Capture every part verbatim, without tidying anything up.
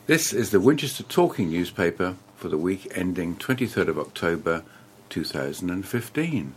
This is the Winchester Talking newspaper for the week ending twenty-third of October two thousand fifteen.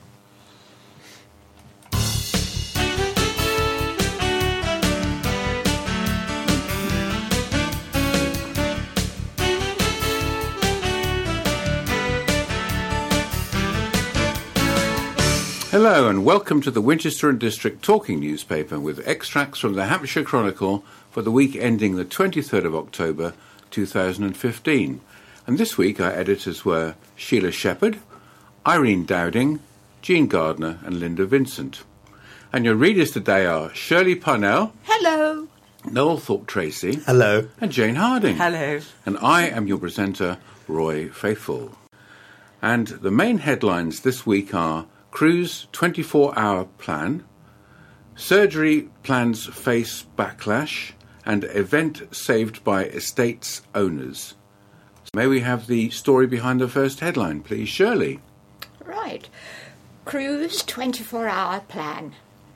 Hello and welcome to the Winchester and District Talking newspaper with extracts from the Hampshire Chronicle for the week ending the twenty-third of October two thousand fifteen. And this week our editors were Sheila Shepherd, Irene Dowding, Jean Gardner and Linda Vincent. And your readers today are Shirley Parnell. Hello. Noel Thorpe-Tracy. Hello. And Jane Harding. Hello. And I am your presenter, Roy Faithfull. And the main headlines this week are Cruise twenty-four hour plan, surgery plans face backlash, and event saved by estates owners. May we have the story behind the first headline, please, Shirley? Right. Cruise twenty-four hour plan.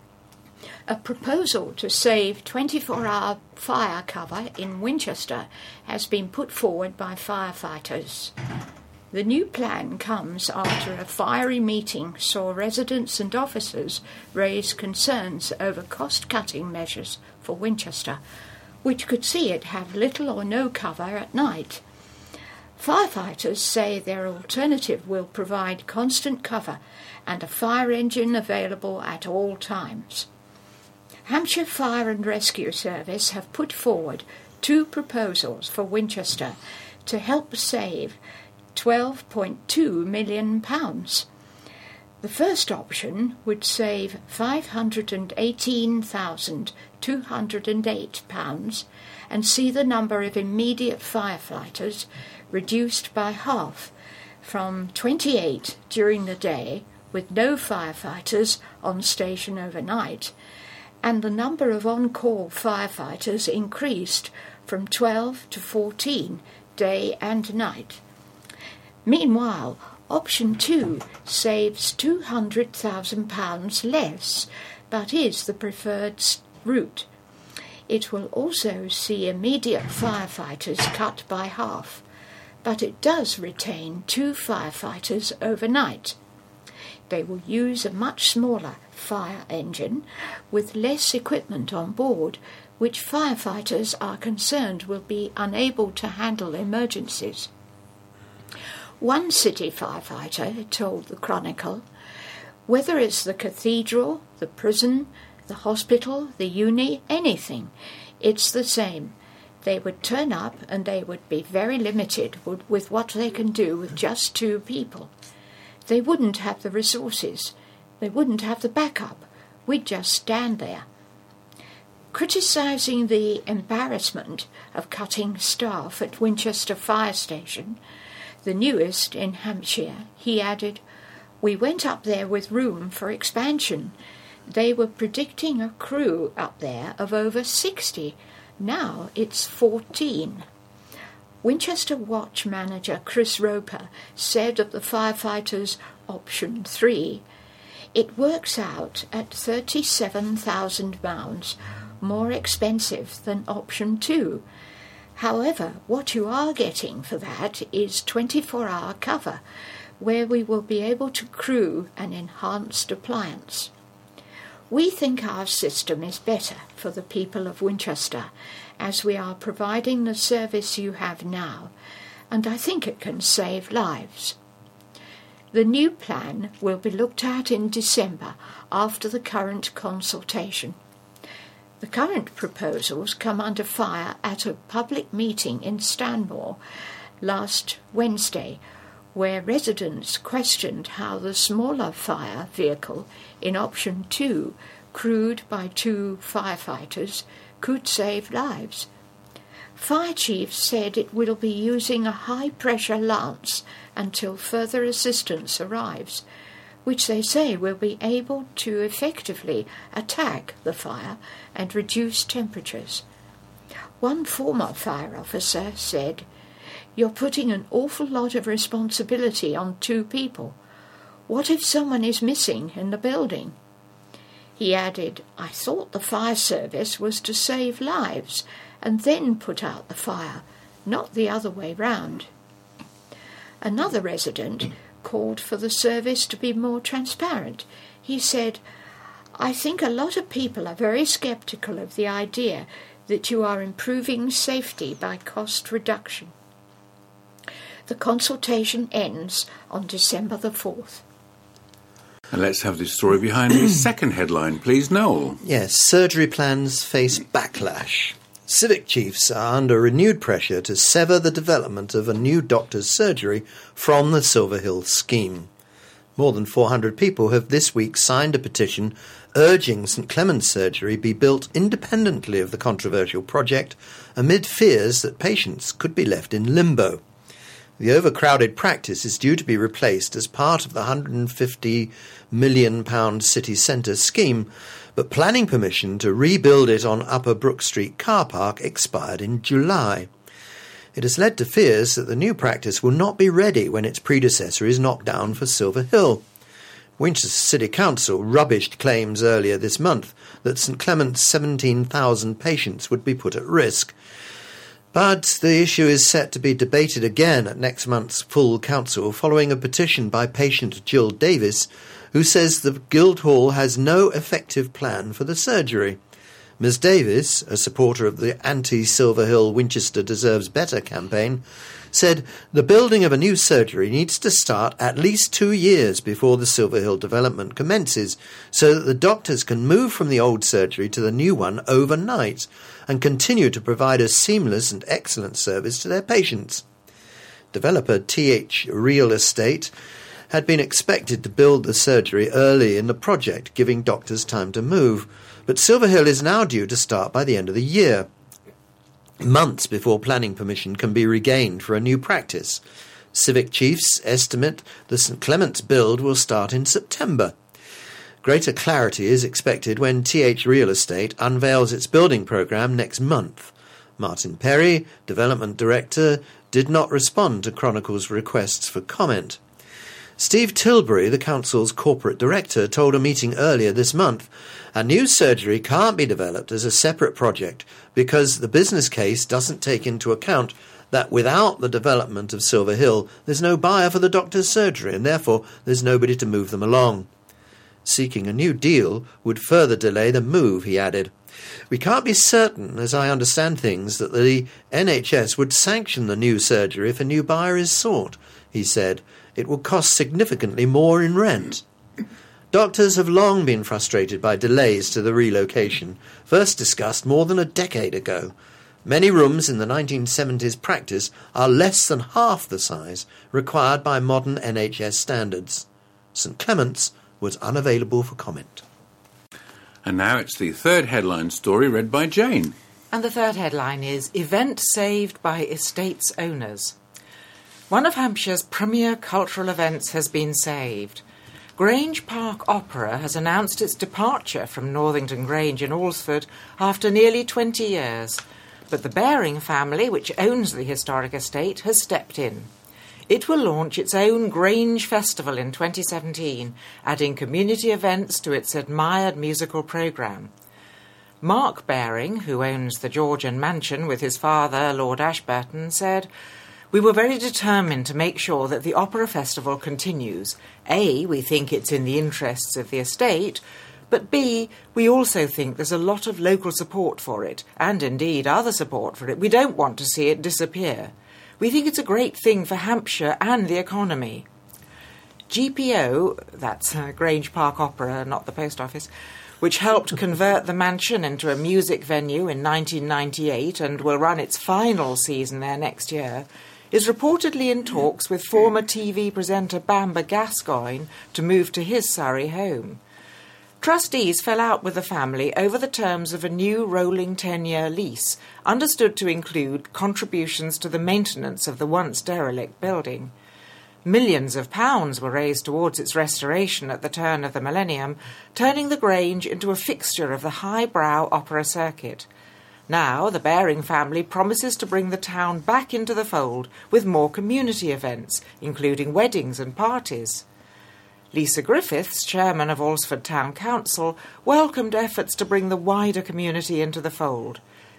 A proposal to save twenty-four hour fire cover in Winchester has been put forward by firefighters. The new plan comes after a fiery meeting saw residents and officers raise concerns over cost-cutting measures for Winchester, which could see it have little or no cover at night. Firefighters say their alternative will provide constant cover and a fire engine available at all times. Hampshire Fire and Rescue Service have put forward two proposals for Winchester to help save twelve point two million pounds. The first option would save five hundred eighteen thousand two hundred eight pounds and see the number of immediate firefighters reduced by half, from twenty-eight during the day with no firefighters on station overnight, and the number of on-call firefighters increased from twelve to fourteen day and night. Meanwhile, option two saves two hundred thousand pounds less, but is the preferred route. It will also see immediate firefighters cut by half, but it does retain two firefighters overnight. They will use a much smaller fire engine with less equipment on board, which firefighters are concerned will be unable to handle emergencies. One city firefighter told the Chronicle, "Whether it's the cathedral, the prison, the hospital, the uni, anything, it's the same. They would turn up and they would be very limited with what they can do with just two people. They wouldn't have the resources. They wouldn't have the backup. We'd just stand there." Criticising the embarrassment of cutting staff at Winchester Fire Station, the newest in Hampshire, he added, "We went up there with room for expansion. They were predicting a crew up there of over sixty. Now it's fourteen. Winchester Watch manager Chris Roper said of the firefighters' option three, "It works out at thirty-seven thousand pounds, more expensive than option two. However, what you are getting for that is twenty-four hour cover, where we will be able to crew an enhanced appliance. We think our system is better for the people of Winchester, as we are providing the service you have now, and I think it can save lives." The new plan will be looked at in December after the current consultation. The current proposals come under fire at a public meeting in Stanmore last Wednesday, where residents questioned how the smaller fire vehicle in option two, crewed by two firefighters, could save lives. Fire chiefs said it will be using a high-pressure lance until further assistance arrives, which they say will be able to effectively attack the fire and reduce temperatures. One former fire officer said, "You're putting an awful lot of responsibility on two people. What if someone is missing in the building?" He added, "I thought the fire service was to save lives and then put out the fire, not the other way round. Another resident called for the service to be more transparent. He said, "I think a lot of people are very sceptical of the idea that you are improving safety by cost reduction." The consultation ends on December the fourth. And let's have the story behind the second headline, please, Noel. Yes, surgery plans face backlash. Civic chiefs are under renewed pressure to sever the development of a new doctor's surgery from the Silver Hill scheme. More than four hundred people have this week signed a petition urging St Clement's surgery be built independently of the controversial project, amid fears that patients could be left in limbo. The overcrowded practice is due to be replaced as part of the one hundred fifty million pounds city centre scheme, but planning permission to rebuild it on Upper Brook Street car park expired in July. It has led to fears that the new practice will not be ready when its predecessor is knocked down for Silver Hill. Winchester City Council rubbished claims earlier this month that St Clement's seventeen thousand patients would be put at risk. But the issue is set to be debated again at next month's full council following a petition by patient Jill Davis, who says the Guildhall has no effective plan for the surgery. Miz Davis, a supporter of the anti-Silver Hill Winchester Deserves Better campaign, said the building of a new surgery needs to start at least two years before the Silver Hill development commences, so that the doctors can move from the old surgery to the new one overnight and continue to provide a seamless and excellent service to their patients. Developer T H Real Estate had been expected to build the surgery early in the project, giving doctors time to move, but Silver Hill is now due to start by the end of the year, months before planning permission can be regained for a new practice. Civic chiefs estimate the St Clement's build will start in September. Greater clarity is expected when T H Real Estate unveils its building programme next month. Martin Perry, Development Director, did not respond to Chronicle's requests for comment. Steve Tilbury, the council's corporate director, told a meeting earlier this month, a new surgery can't be developed as a separate project because the business case doesn't take into account that without the development of Silver Hill, there's no buyer for the doctor's surgery and therefore there's nobody to move them along. Seeking a new deal would further delay the move, he added. We can't be certain, as I understand things, that the N H S would sanction the new surgery if a new buyer is sought, he said. It will cost significantly more in rent. Doctors have long been frustrated by delays to the relocation, first discussed more than a decade ago. Many rooms in the nineteen seventies practice are less than half the size required by modern N H S standards. St Clement's was unavailable for comment. And now it's the third headline story read by Jane. And the third headline is Event Saved by Estates Owners. One of Hampshire's premier cultural events has been saved. Grange Park Opera has announced its departure from Northington Grange in Alresford after nearly twenty years, but the Baring family, which owns the historic estate, has stepped in. It will launch its own Grange Festival in twenty seventeen, adding community events to its admired musical programme. Mark Baring, who owns the Georgian mansion with his father, Lord Ashburton, said, "We were very determined to make sure that the Opera Festival continues. A, we think it's in the interests of the estate, but B, we also think there's a lot of local support for it, and indeed other support for it. We don't want to see it disappear. We think it's a great thing for Hampshire and the economy." G P O, that's uh, Grange Park Opera, not the post office, which helped convert the mansion into a music venue in nineteen ninety-eight and will run its final season there next year, is reportedly in talks with former T V presenter Bamber Gascoigne to move to his Surrey home. Trustees fell out with the family over the terms of a new rolling ten-year lease, understood to include contributions to the maintenance of the once derelict building. Millions of pounds were raised towards its restoration at the turn of the millennium, turning the Grange into a fixture of the highbrow opera circuit. Now, the Baring family promises to bring the town back into the fold with more community events, including weddings and parties. Lisa Griffiths, chairman of Alresford Town Council, welcomed efforts to bring the wider community into the fold.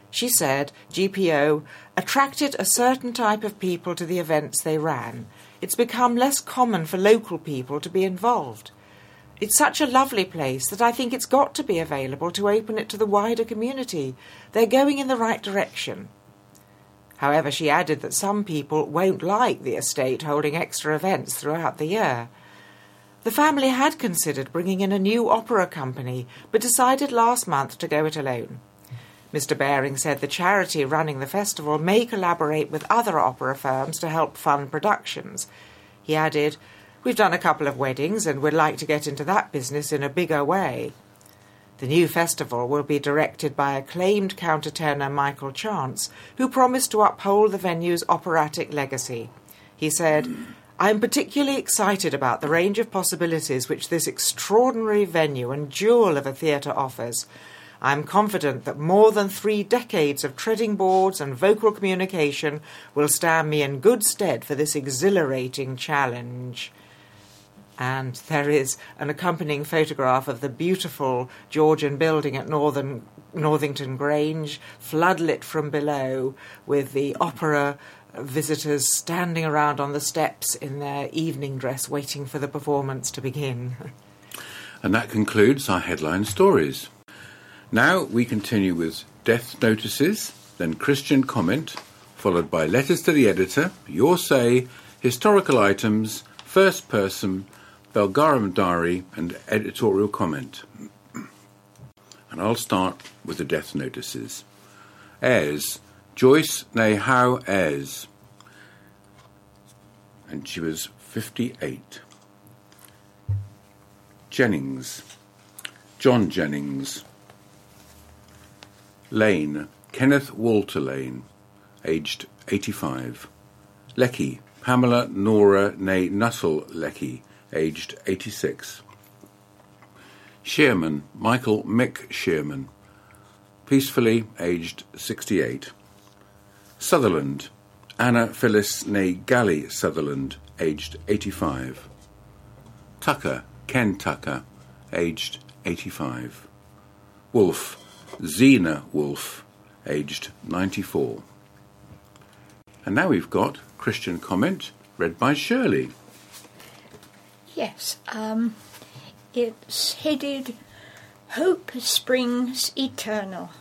She said G P O attracted a certain type of people to the events they ran. It's become less common for local people to be involved. It's such a lovely place that I think it's got to be available to open it to the wider community. They're going in the right direction. However, she added that some people won't like the estate holding extra events throughout the year. The family had considered bringing in a new opera company, but decided last month to go it alone. Mister Baring said the charity running the festival may collaborate with other opera firms to help fund productions. He added, "We've done a couple of weddings and would like to get into that business in a bigger way." The new festival will be directed by acclaimed countertenor Michael Chance, who promised to uphold the venue's operatic legacy. He said, "I am particularly excited about the range of possibilities which this extraordinary venue and jewel of a theatre offers. I am confident that more than three decades of treading boards and vocal communication will stand me in good stead for this exhilarating challenge." And there is an accompanying photograph of the beautiful Georgian building at Northern, Northington Grange, floodlit from below, with the opera visitors standing around on the steps in their evening dress waiting for the performance to begin. And that concludes our headline stories. Now we continue with death notices, then Christian comment, followed by letters to the editor, your say, historical items, first person, Belgarum Diary and editorial comment. And I'll start with the death notices. Ayres, Joyce ne Howe Ayres. And she was fifty-eight. Jennings, John Jennings. Lane, Kenneth Walter Lane, aged eighty-five. Lecky, Pamela Nora ne Nuttall Lecky, aged eighty-six. Shearman, Michael Mick Shearman, peacefully, aged sixty-eight. Sutherland, Anna Phyllis ne Galley Sutherland, aged eighty-five. Tucker, Ken Tucker, aged eighty-five. Wolfe, Zena Wolfe, aged ninety-four. And now we've got Christian comment, read by Shirley. Yes, um, it's headed Hope Springs Eternal.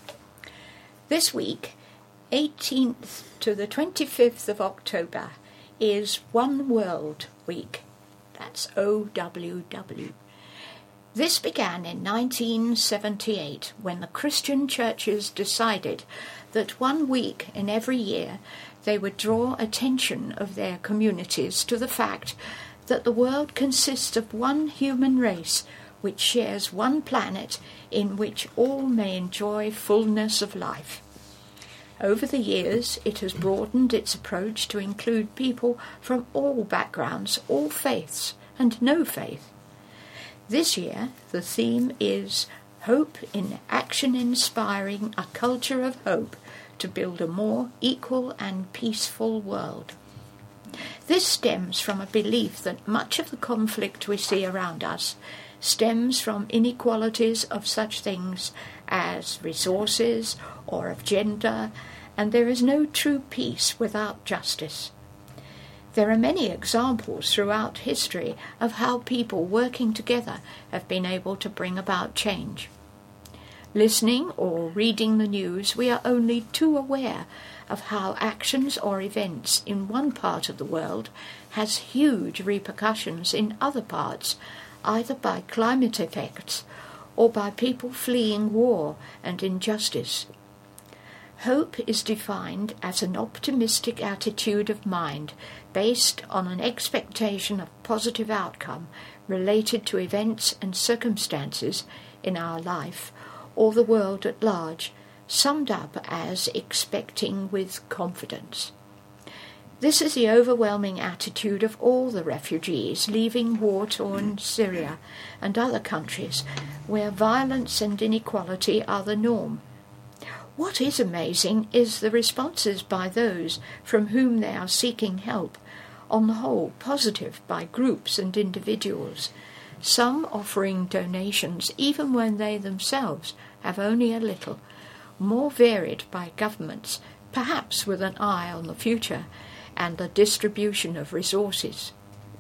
This week, eighteenth to the twenty-fifth of October, is One World Week. That's O W W. This began in nineteen seventy-eight, when the Christian churches decided that one week in every year they would draw attention of their communities to the fact that the world consists of one human race which shares one planet in which all may enjoy fullness of life. Over the years, it has broadened its approach to include people from all backgrounds, all faiths, and no faith. This year, the theme is Hope in Action, Inspiring a Culture of Hope to Build a More Equal and Peaceful World. This stems from a belief that much of the conflict we see around us stems from inequalities of such things as resources or of gender, and there is no true peace without justice. There are many examples throughout history of how people working together have been able to bring about change. Listening or reading the news, we are only too aware of how actions or events in one part of the world has huge repercussions in other parts, either by climate effects or by people fleeing war and injustice. Hope is defined as an optimistic attitude of mind based on an expectation of positive outcome related to events and circumstances in our life or the world at large, summed up as expecting with confidence. This is the overwhelming attitude of all the refugees leaving war-torn Syria and other countries where violence and inequality are the norm. What is amazing is the responses by those from whom they are seeking help, on the whole positive by groups and individuals, some offering donations even when they themselves have only a little, more varied by governments, perhaps with an eye on the future and the distribution of resources.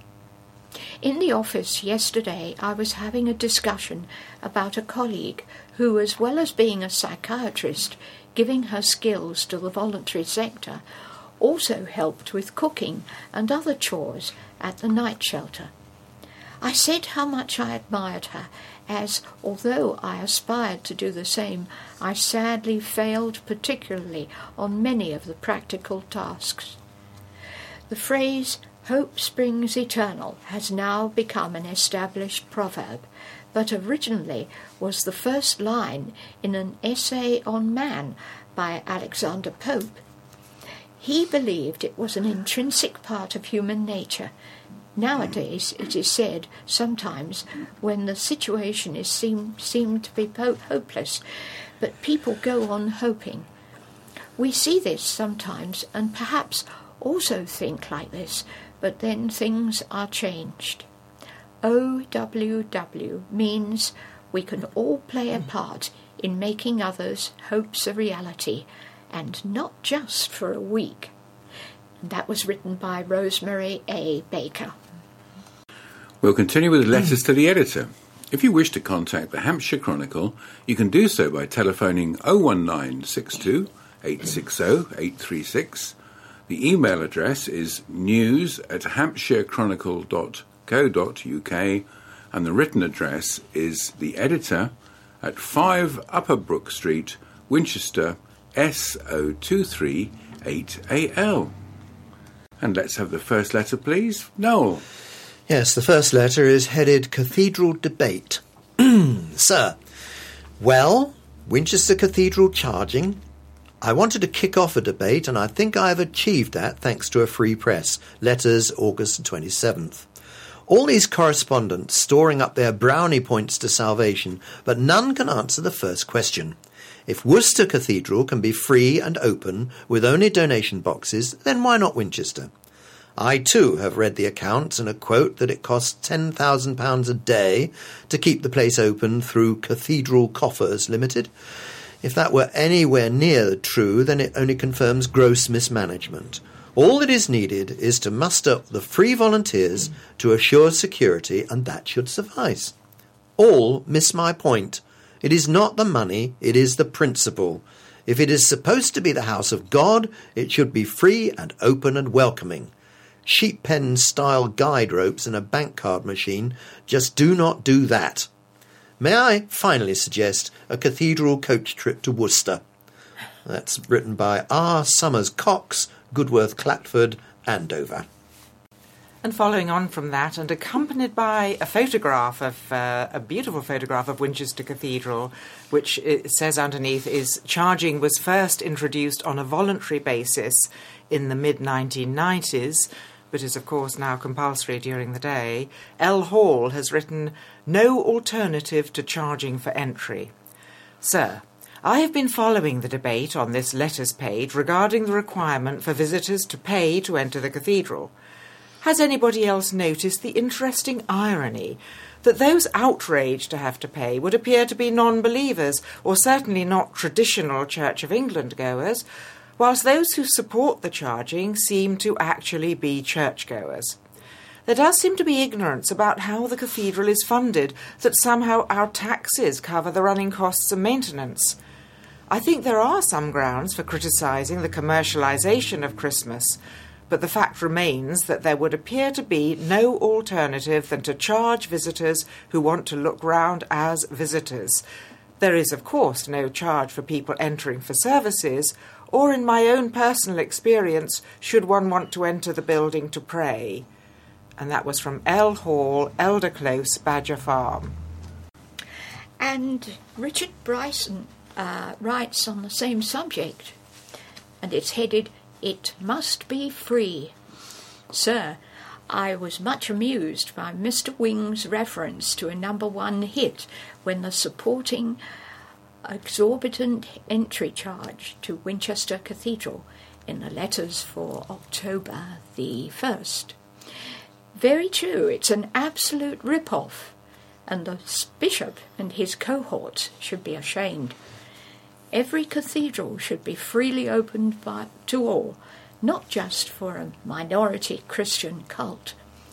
In the office yesterday, I was having a discussion about a colleague who, as well as being a psychiatrist, giving her skills to the voluntary sector, also helped with cooking and other chores at the night shelter. I said how much I admired her, as, although I aspired to do the same, I sadly failed particularly on many of the practical tasks. The phrase, "Hope springs eternal," has now become an established proverb, but originally was the first line in an essay on man by Alexander Pope. He believed it was an intrinsic part of human nature. Nowadays, it is said sometimes when the situation is seem, seemed to be po- hopeless, but people go on hoping. We see this sometimes and perhaps also think like this, but then things are changed. O W W means we can all play a part in making others' hopes a reality, and not just for a week. And that was written by Rosemary A. Baker. We'll continue with letters to the editor. If you wish to contact the Hampshire Chronicle, you can do so by telephoning oh one nine six two, eight six oh, eight three six. The email address is news at hampshirechronicle dot co dot uk, and the written address is the editor at five Upper Brook Street, Winchester, S O two three eight A L. And let's have the first letter, please. Noel. Yes, the first letter is headed Cathedral Debate. Sir, well, Winchester Cathedral charging. I wanted to kick off a debate, and I think I have achieved that thanks to a free press. Letters, August twenty-seventh. All these correspondents storing up their brownie points to salvation, but none can answer the first question. If Worcester Cathedral can be free and open with only donation boxes, then why not Winchester? I too have read the accounts and a quote that it costs ten thousand pounds a day to keep the place open through Cathedral Coffers Limited. If that were anywhere near true, then it only confirms gross mismanagement. All that is needed is to muster the free volunteers to assure security, and that should suffice. All miss my point. It is not the money, it is the principle. If it is supposed to be the house of God, it should be free and open and welcoming. Sheep pen-style guide ropes and a bank card machine just do not do that. May I finally suggest a cathedral coach trip to Worcester? That's written by R. Summers Cox, Goodworth Clatford, Andover. And following on from that, and accompanied by a photograph of, uh, a beautiful photograph of Winchester Cathedral, which it says underneath is, charging was first introduced on a voluntary basis in the mid nineteen nineties, but is of course now compulsory during the day. L. Hall has written, "No alternative to charging for entry." Sir, I have been following the debate on this letters page regarding the requirement for visitors to pay to enter the cathedral. Has anybody else noticed the interesting irony that those outraged to have to pay would appear to be non-believers, or certainly not traditional Church of England goers, whilst those who support the charging seem to actually be churchgoers? There does seem to be ignorance about how the cathedral is funded, that somehow our taxes cover the running costs and maintenance. I think there are some grounds for criticising the commercialisation of Christmas, but the fact remains that there would appear to be no alternative than to charge visitors who want to look round as visitors. There is, of course, no charge for people entering for services, or in my own personal experience, should one want to enter the building to pray. And that was from L. Hall, Elder Close, Badger Farm. And Richard Bryson uh, writes on the same subject, and it's headed, "It must be free." Sir, I was much amused by Mister Wing's reference to a number one hit when the supporting exorbitant entry charge to Winchester Cathedral in the letters for October the first. Very true, it's an absolute rip-off, and the bishop and his cohorts should be ashamed. Every cathedral should be freely opened by, to all, not just for a minority Christian cult.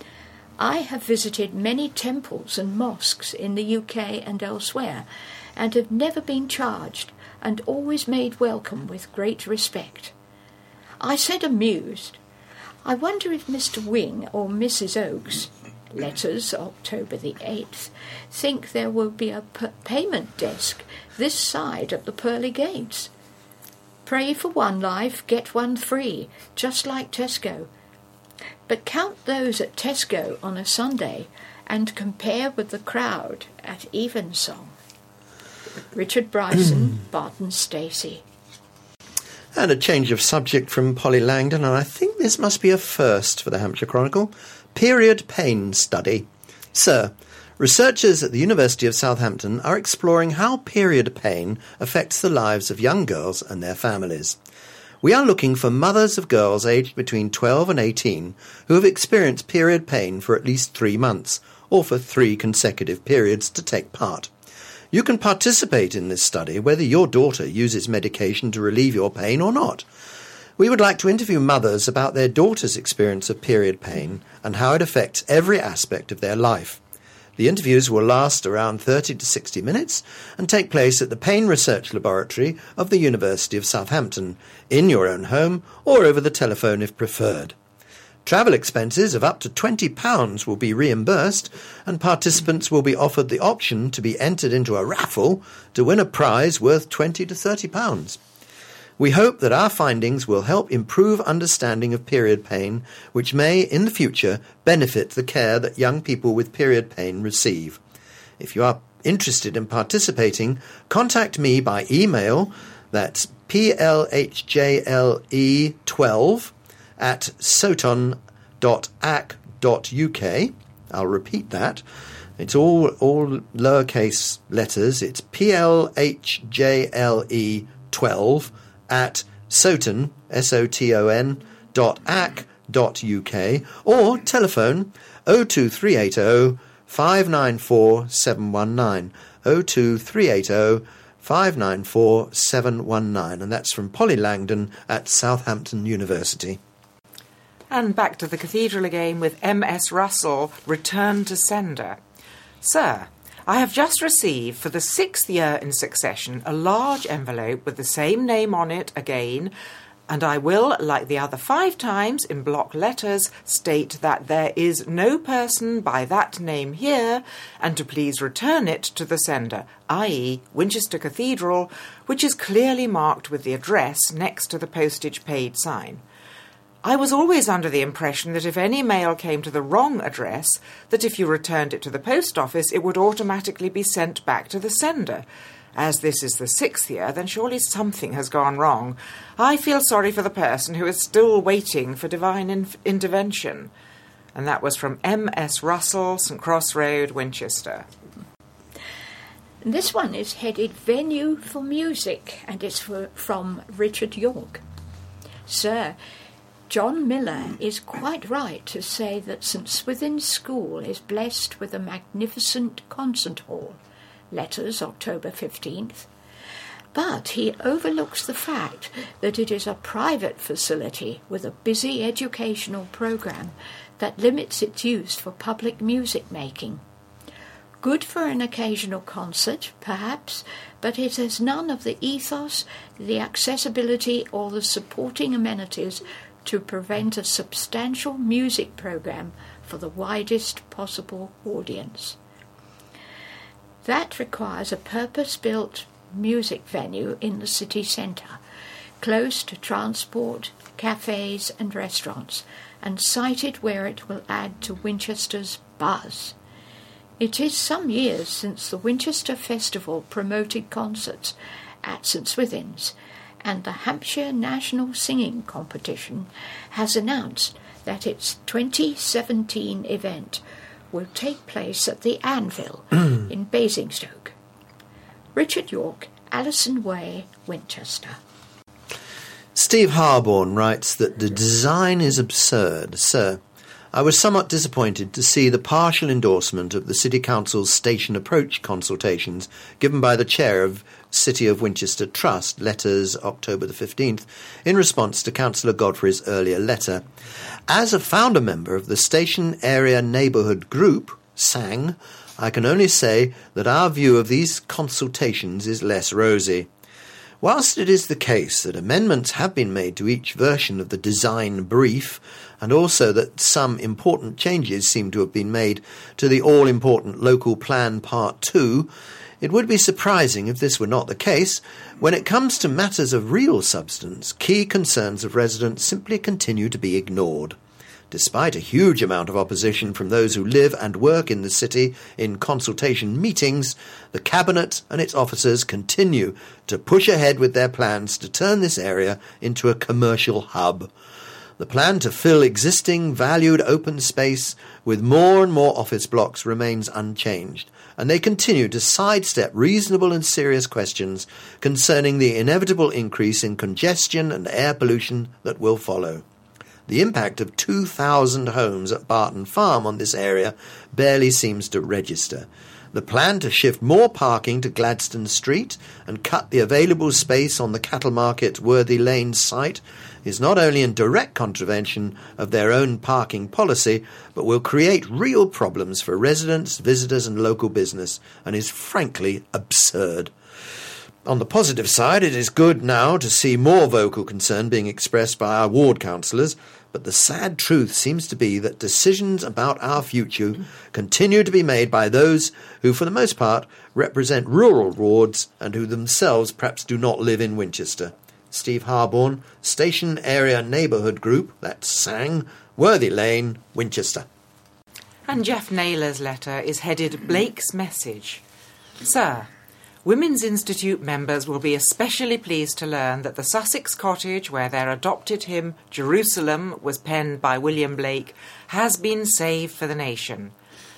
I have visited many temples and mosques in the U K and elsewhere, and have never been charged, and always made welcome with great respect. I said amused, I wonder if Mister Wing or Missus Oakes, letters October the eighth, think there will be a p- payment desk this side of the pearly gates. Pray for one life, get one free, just like Tesco. But count those at Tesco on a Sunday and compare with the crowd at Evensong. Richard Bryson, Barton Stacey. And a change of subject from Polly Langdon, and I think this must be a first for the Hampshire Chronicle. Period pain study. Sir, researchers at the University of Southampton are exploring how period pain affects the lives of young girls and their families. We are looking for mothers of girls aged between twelve and eighteen who have experienced period pain for at least three months, or for three consecutive periods, to take part. You can participate in this study whether your daughter uses medication to relieve your pain or not. We would like to interview mothers about their daughter's experience of period pain and how it affects every aspect of their life. The interviews will last around thirty to sixty minutes and take place at the Pain Research Laboratory of the University of Southampton, in your own home or over the telephone if preferred. Travel expenses of up to twenty pounds will be reimbursed, and participants will be offered the option to be entered into a raffle to win a prize worth twenty to thirty pounds. We hope that our findings will help improve understanding of period pain, which may, in the future, benefit the care that young people with period pain receive. If you are interested in participating, contact me by email. That's P L H J L E twelve at soton dot a c dot u k. I'll repeat that. It's all, all lowercase letters. It's P L H J L E twelve at soton, S O T O N, dot A C dot U K, or telephone oh two three eight oh, five nine four, seven one nine, oh two three eight oh, five nine four, seven one nine, and that's from Polly Langdon at Southampton University. And back to the cathedral again with M S Russell, Return to Sender. Sir, I have just received for the sixth year in succession a large envelope with the same name on it again, and I will, like the other five times in block letters, state that there is no person by that name here, and to please return it to the sender, that is. Winchester Cathedral, which is clearly marked with the address next to the postage paid sign. I was always under the impression that if any mail came to the wrong address, that if you returned it to the post office, it would automatically be sent back to the sender. As this is the sixth year, then surely something has gone wrong. I feel sorry for the person who is still waiting for divine in- intervention. And that was from M S Russell, St Cross Road, Winchester. This one is headed Venue for Music, and it's for, from Richard York. Sir, John Miller is quite right to say that St Swithin's School is blessed with a magnificent concert hall. Letters, October fifteenth. But he overlooks the fact that it is a private facility with a busy educational programme that limits its use for public music making. Good for an occasional concert, perhaps, but it has none of the ethos, the accessibility, or the supporting amenities to prevent a substantial music programme for the widest possible audience. That requires a purpose-built music venue in the city centre, close to transport, cafes and restaurants, and sited where it will add to Winchester's buzz. It is some years since the Winchester Festival promoted concerts at St Swithin's, and the Hampshire National Singing Competition has announced that its twenty seventeen event will take place at the Anvil in Basingstoke. Richard York, Allison Way, Winchester. Steve Harborne writes that the design is absurd. Sir, I was somewhat disappointed to see the partial endorsement of the City Council's station approach consultations given by the chair of City of Winchester Trust, letters October the fifteenth, in response to Councillor Godfrey's earlier letter. As a founder member of the Station Area Neighbourhood Group, SANG, I can only say that our view of these consultations is less rosy. Whilst it is the case that amendments have been made to each version of the design brief, and also that some important changes seem to have been made to the all-important Local Plan Part two, it would be surprising if this were not the case. When it comes to matters of real substance, key concerns of residents simply continue to be ignored. Despite a huge amount of opposition from those who live and work in the city in consultation meetings, the Cabinet and its officers continue to push ahead with their plans to turn this area into a commercial hub. The plan to fill existing valued open space with more and more office blocks remains unchanged, and they continue to sidestep reasonable and serious questions concerning the inevitable increase in congestion and air pollution that will follow. The impact of two thousand homes at Barton Farm on this area barely seems to register. The plan to shift more parking to Gladstone Street and cut the available space on the cattle market Worthy Lane site is not only in direct contravention of their own parking policy, but will create real problems for residents, visitors and local business, and is frankly absurd. On the positive side, it is good now to see more vocal concern being expressed by our ward councillors, but the sad truth seems to be that decisions about our future continue to be made by those who, for the most part, represent rural wards and who themselves perhaps do not live in Winchester. Steve Harborne, Station Area Neighbourhood Group, that's SANG, Worthy Lane, Winchester. And Jeff Naylor's letter is headed Blake's Message. Sir, Women's Institute members will be especially pleased to learn that the Sussex cottage where their adopted hymn, Jerusalem, was penned by William Blake, has been saved for the nation.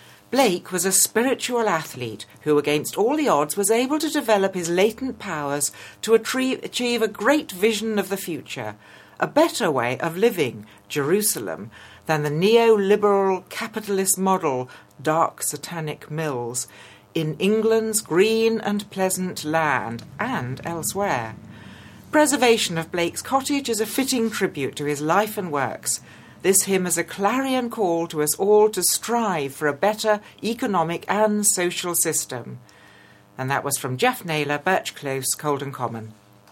Blake was a spiritual athlete who, against all the odds, was able to develop his latent powers to achieve a great vision of the future, a better way of living, Jerusalem, than the neoliberal capitalist model, dark satanic mills, in England's green and pleasant land and elsewhere. Preservation of Blake's cottage is a fitting tribute to his life and works. This hymn is a clarion call to us all to strive for a better economic and social system. And that was from Jeff Naylor, Birch Close, Colden Common.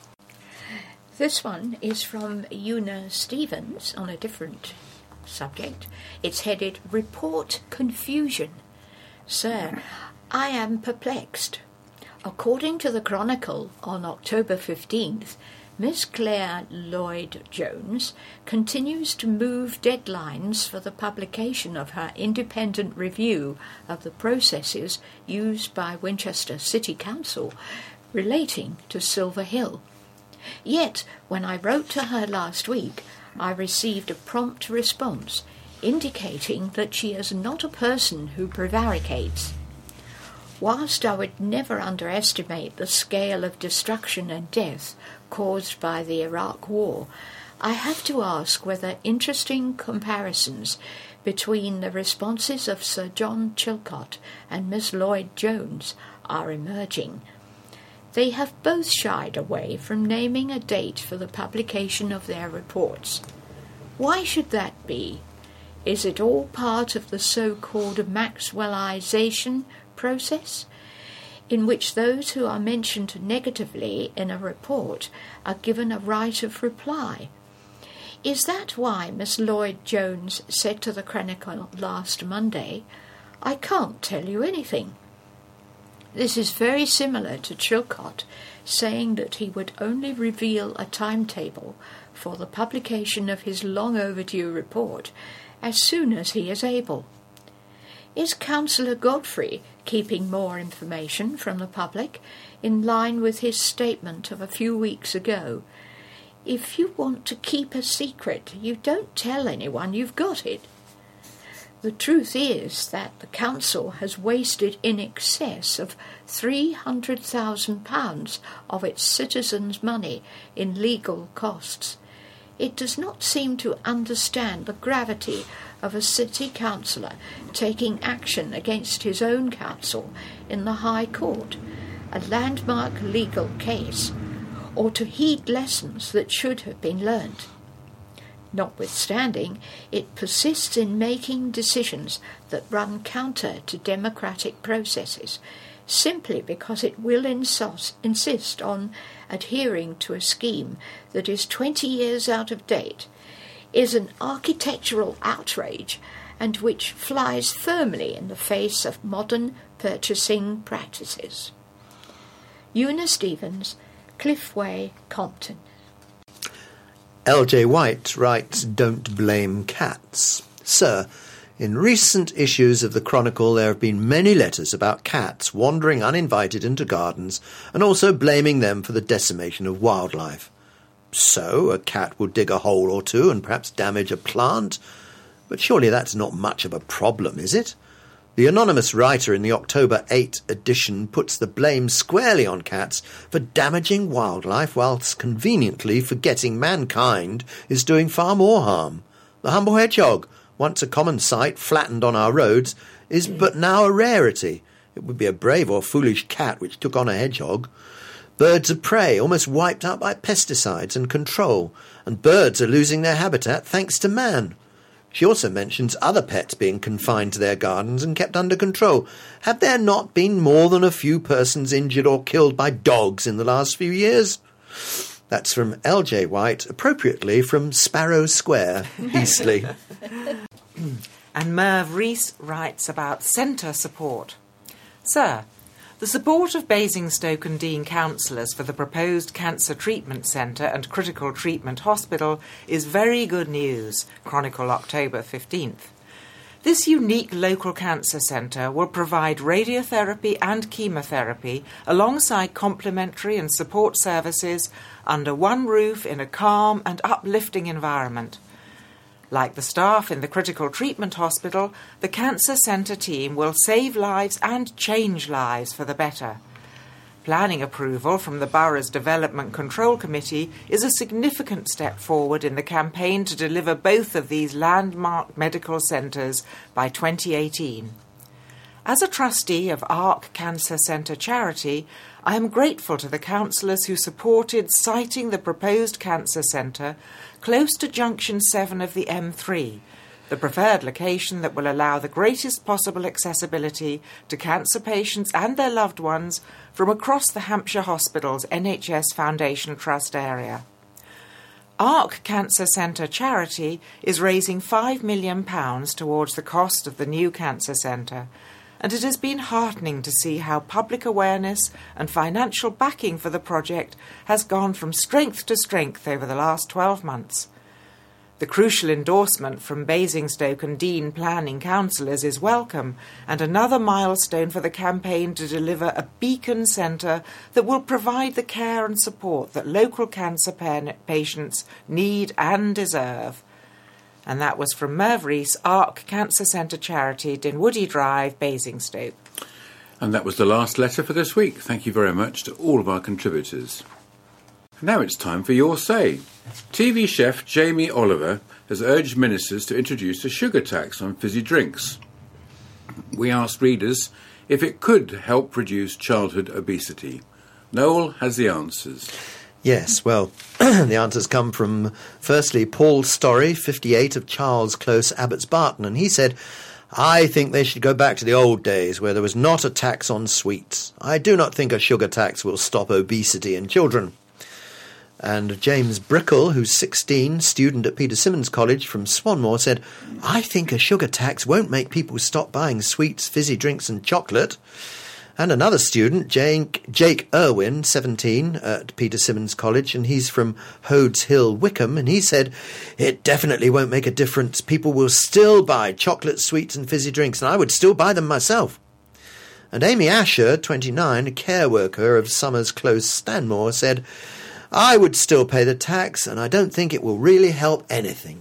This one is from Una Stevens on a different subject. It's headed Report Confusion. Sir, I am perplexed. According to the Chronicle on October fifteenth, Miss Claire Lloyd-Jones continues to move deadlines for the publication of her independent review of the processes used by Winchester City Council relating to Silver Hill. Yet, when I wrote to her last week, I received a prompt response indicating that she is not a person who prevaricates. Whilst I would never underestimate the scale of destruction and death caused by the Iraq War, I have to ask whether interesting comparisons between the responses of Sir John Chilcot and Miss Lloyd-Jones are emerging. They have both shied away from naming a date for the publication of their reports. Why should that be? Is it all part of the so-called Maxwellization process, in which those who are mentioned negatively in a report are given a right of reply? Is that why Miss Lloyd-Jones said to the Chronicle last Monday, "I can't tell you anything"? This is very similar to Chilcot saying that he would only reveal a timetable for the publication of his long overdue report as soon as he is able. Is Councillor Godfrey keeping more information from the public in line with his statement of a few weeks ago? If you want to keep a secret, you don't tell anyone you've got it. The truth is that the council has wasted in excess of three hundred thousand pounds of its citizens' money in legal costs. It does not seem to understand the gravity of a city councillor taking action against his own council in the High Court, a landmark legal case, or to heed lessons that should have been learnt. Notwithstanding, it persists in making decisions that run counter to democratic processes, simply because it will insist, insist on adhering to a scheme that is twenty years out of date, is an architectural outrage, and which flies firmly in the face of modern purchasing practices. Una Stevens, Cliffway, Compton. L J White writes, "Don't blame cats. Sir, in recent issues of the Chronicle there have been many letters about cats wandering uninvited into gardens and also blaming them for the decimation of wildlife. So, a cat will dig a hole or two and perhaps damage a plant, but surely that's not much of a problem, is it? The anonymous writer in the October eighth edition puts the blame squarely on cats for damaging wildlife whilst conveniently forgetting mankind is doing far more harm. The humble hedgehog, once a common sight flattened on our roads, is but now a rarity. It would be a brave or foolish cat which took on a hedgehog. Birds of prey almost wiped out by pesticides and control, and birds are losing their habitat thanks to man." She also mentions other pets being confined to their gardens and kept under control. Have there not been more than a few persons injured or killed by dogs in the last few years? That's from L J White, appropriately from Sparrow Square, Eastleigh. And Merv Rees writes about centre support. Sir, the support of Basingstoke and Deane councillors for the proposed Cancer Treatment Centre and Critical Treatment Hospital is very good news, Chronicle October fifteenth. This unique local cancer centre will provide radiotherapy and chemotherapy alongside complementary and support services under one roof in a calm and uplifting environment. Like the staff in the Critical Treatment Hospital, the Cancer Centre team will save lives and change lives for the better. Planning approval from the Borough's Development Control Committee is a significant step forward in the campaign to deliver both of these landmark medical centres by twenty eighteen. As a trustee of ARC Cancer Centre Charity, I am grateful to the councillors who supported siting the proposed cancer centre close to Junction seven of the M three, the preferred location that will allow the greatest possible accessibility to cancer patients and their loved ones from across the Hampshire Hospitals N H S Foundation Trust area. ARC Cancer Centre Charity is raising five million pounds towards the cost of the new cancer centre, and it has been heartening to see how public awareness and financial backing for the project has gone from strength to strength over the last twelve months. The crucial endorsement from Basingstoke and Deane planning councillors is welcome, and another milestone for the campaign to deliver a beacon centre that will provide the care and support that local cancer patients need and deserve. And that was from Merv Rees, ARC Cancer Centre Charity, Dinwoody Drive, Basingstoke. And that was the last letter for this week. Thank you very much to all of our contributors. Now it's time for your say. T V chef Jamie Oliver has urged ministers to introduce a sugar tax on fizzy drinks. We asked readers if it could help reduce childhood obesity. Noel has the answers. Yes, well, the answers come from, firstly, Paul Storey, fifty-eight, of Charles Close, Abbots Barton, and he said, "I think they should go back to the old days where there was not a tax on sweets. I do not think a sugar tax will stop obesity in children." And James Brickle, who's sixteen, student at Peter Symonds College from Swanmore, said, "I think a sugar tax won't make people stop buying sweets, fizzy drinks and chocolate." And another student, Jake, Jake Irwin, seventeen, at Peter Symonds College, and he's from Hodes Hill, Wickham, and he said, "It definitely won't make a difference. People will still buy chocolate, sweets and fizzy drinks, and I would still buy them myself." And Amy Asher, twenty-nine, a care worker of Summers Close, Stanmore, said, "I would still pay the tax, and I don't think it will really help anything."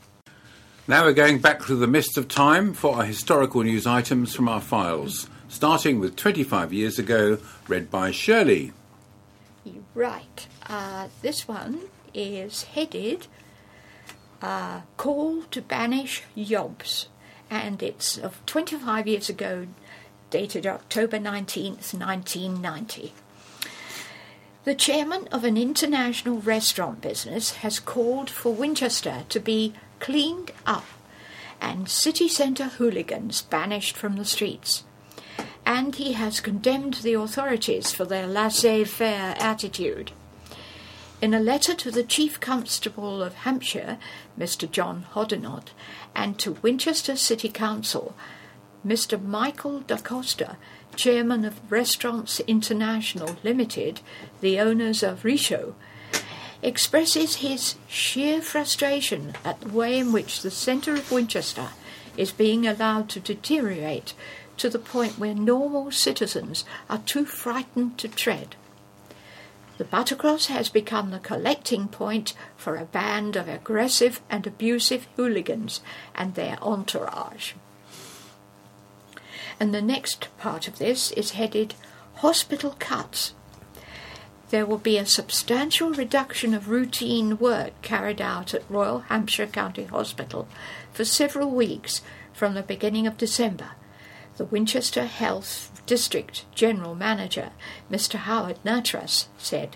Now we're going back through the mist of time for our historical news items from our files, starting with twenty-five years ago, read by Shirley. Right. Uh, this one is headed uh, Call to Banish Yobs, and it's of twenty-five years ago, dated October nineteenth, nineteen ninety. The chairman of an international restaurant business has called for Winchester to be cleaned up and city centre hooligans banished from the streets. And he has condemned the authorities for their laissez-faire attitude. In a letter to the Chief Constable of Hampshire, Mister John Hoddinott, and to Winchester City Council, Mister Michael Da Costa, chairman of Restaurants International Limited, the owners of Richaud, expresses his sheer frustration at the way in which the centre of Winchester is being allowed to deteriorate to the point where normal citizens are too frightened to tread. The Buttercross has become the collecting point for a band of aggressive and abusive hooligans and their entourage. And the next part of this is headed Hospital Cuts. There will be a substantial reduction of routine work carried out at Royal Hampshire County Hospital for several weeks from the beginning of December. The Winchester Health District General Manager, Mister Howard Nattrass, said,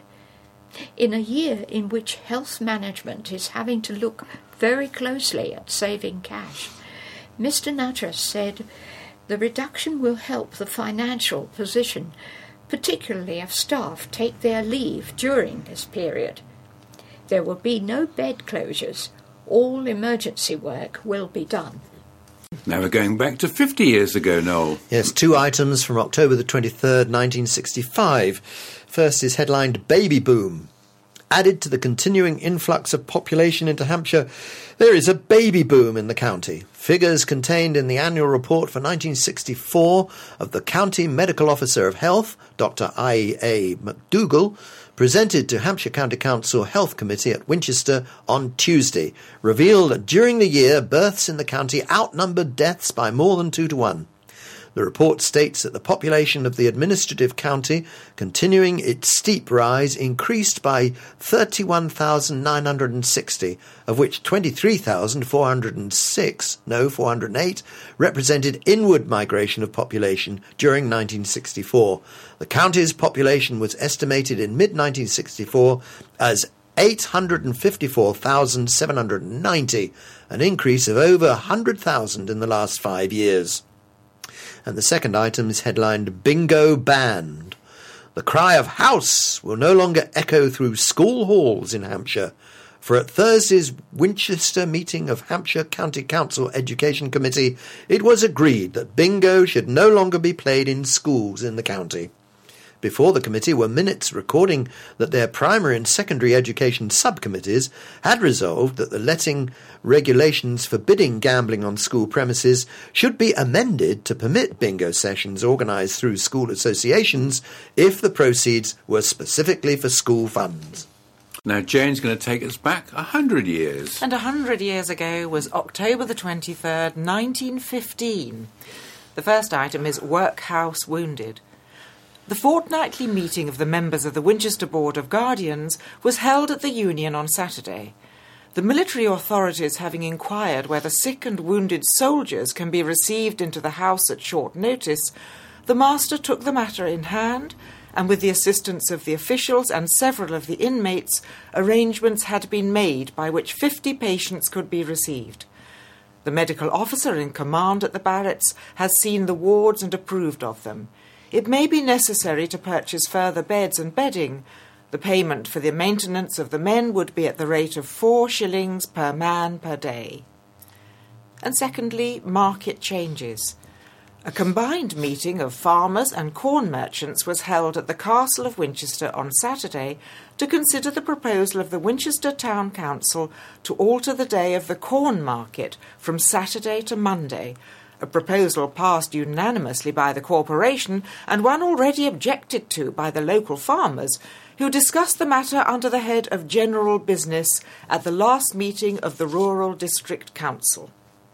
"In a year in which health management is having to look very closely at saving cash, Mister Nattrass said the reduction will help the financial position, particularly if staff take their leave during this period. There will be no bed closures. All emergency work will be done." Now we're going back to fifty years ago, Noel. Yes, two items from October the twenty-third, nineteen sixty-five. First is headlined Baby Boom. Added to the continuing influx of population into Hampshire, there is a baby boom in the county. Figures contained in the annual report for nineteen sixty-four of the County Medical Officer of Health, Doctor I A McDougall, presented to Hampshire County Council Health Committee at Winchester on Tuesday, revealed that during the year births in the county outnumbered deaths by more than two to one. The report states that the population of the administrative county, continuing its steep rise, increased by thirty-one thousand nine hundred sixty, of which twenty-three thousand four hundred six, no, four hundred eight, represented inward migration of population during nineteen sixty-four. The county's population was estimated in mid nineteen sixty-four as eight hundred fifty-four thousand seven hundred ninety, an increase of over one hundred thousand in the last five years. And the second item is headlined Bingo Banned. The cry of house will no longer echo through school halls in Hampshire, for at Thursday's Winchester meeting of Hampshire County Council Education Committee, it was agreed that bingo should no longer be played in schools in the county. Before the committee were minutes recording that their primary and secondary education subcommittees had resolved that the letting regulations forbidding gambling on school premises should be amended to permit bingo sessions organised through school associations if the proceeds were specifically for school funds. Now Jane's going to take us back a hundred years. And a hundred years ago was October the twenty-third, nineteen fifteen. The first item is Workhouse Wounded. The fortnightly meeting of the members of the Winchester Board of Guardians was held at the Union on Saturday. The military authorities having inquired whether sick and wounded soldiers can be received into the house at short notice, the master took the matter in hand, and with the assistance of the officials and several of the inmates, arrangements had been made by which fifty patients could be received. The medical officer in command at the barracks has seen the wards and approved of them. It may be necessary to purchase further beds and bedding. The payment for the maintenance of the men would be at the rate of four shillings per man per day. And secondly, market changes. A combined meeting of farmers and corn merchants was held at the Castle of Winchester on Saturday to consider the proposal of the Winchester Town Council to alter the day of the corn market from Saturday to Monday, a proposal passed unanimously by the corporation and one already objected to by the local farmers, who discussed the matter under the head of general business at the last meeting of the Rural District Council.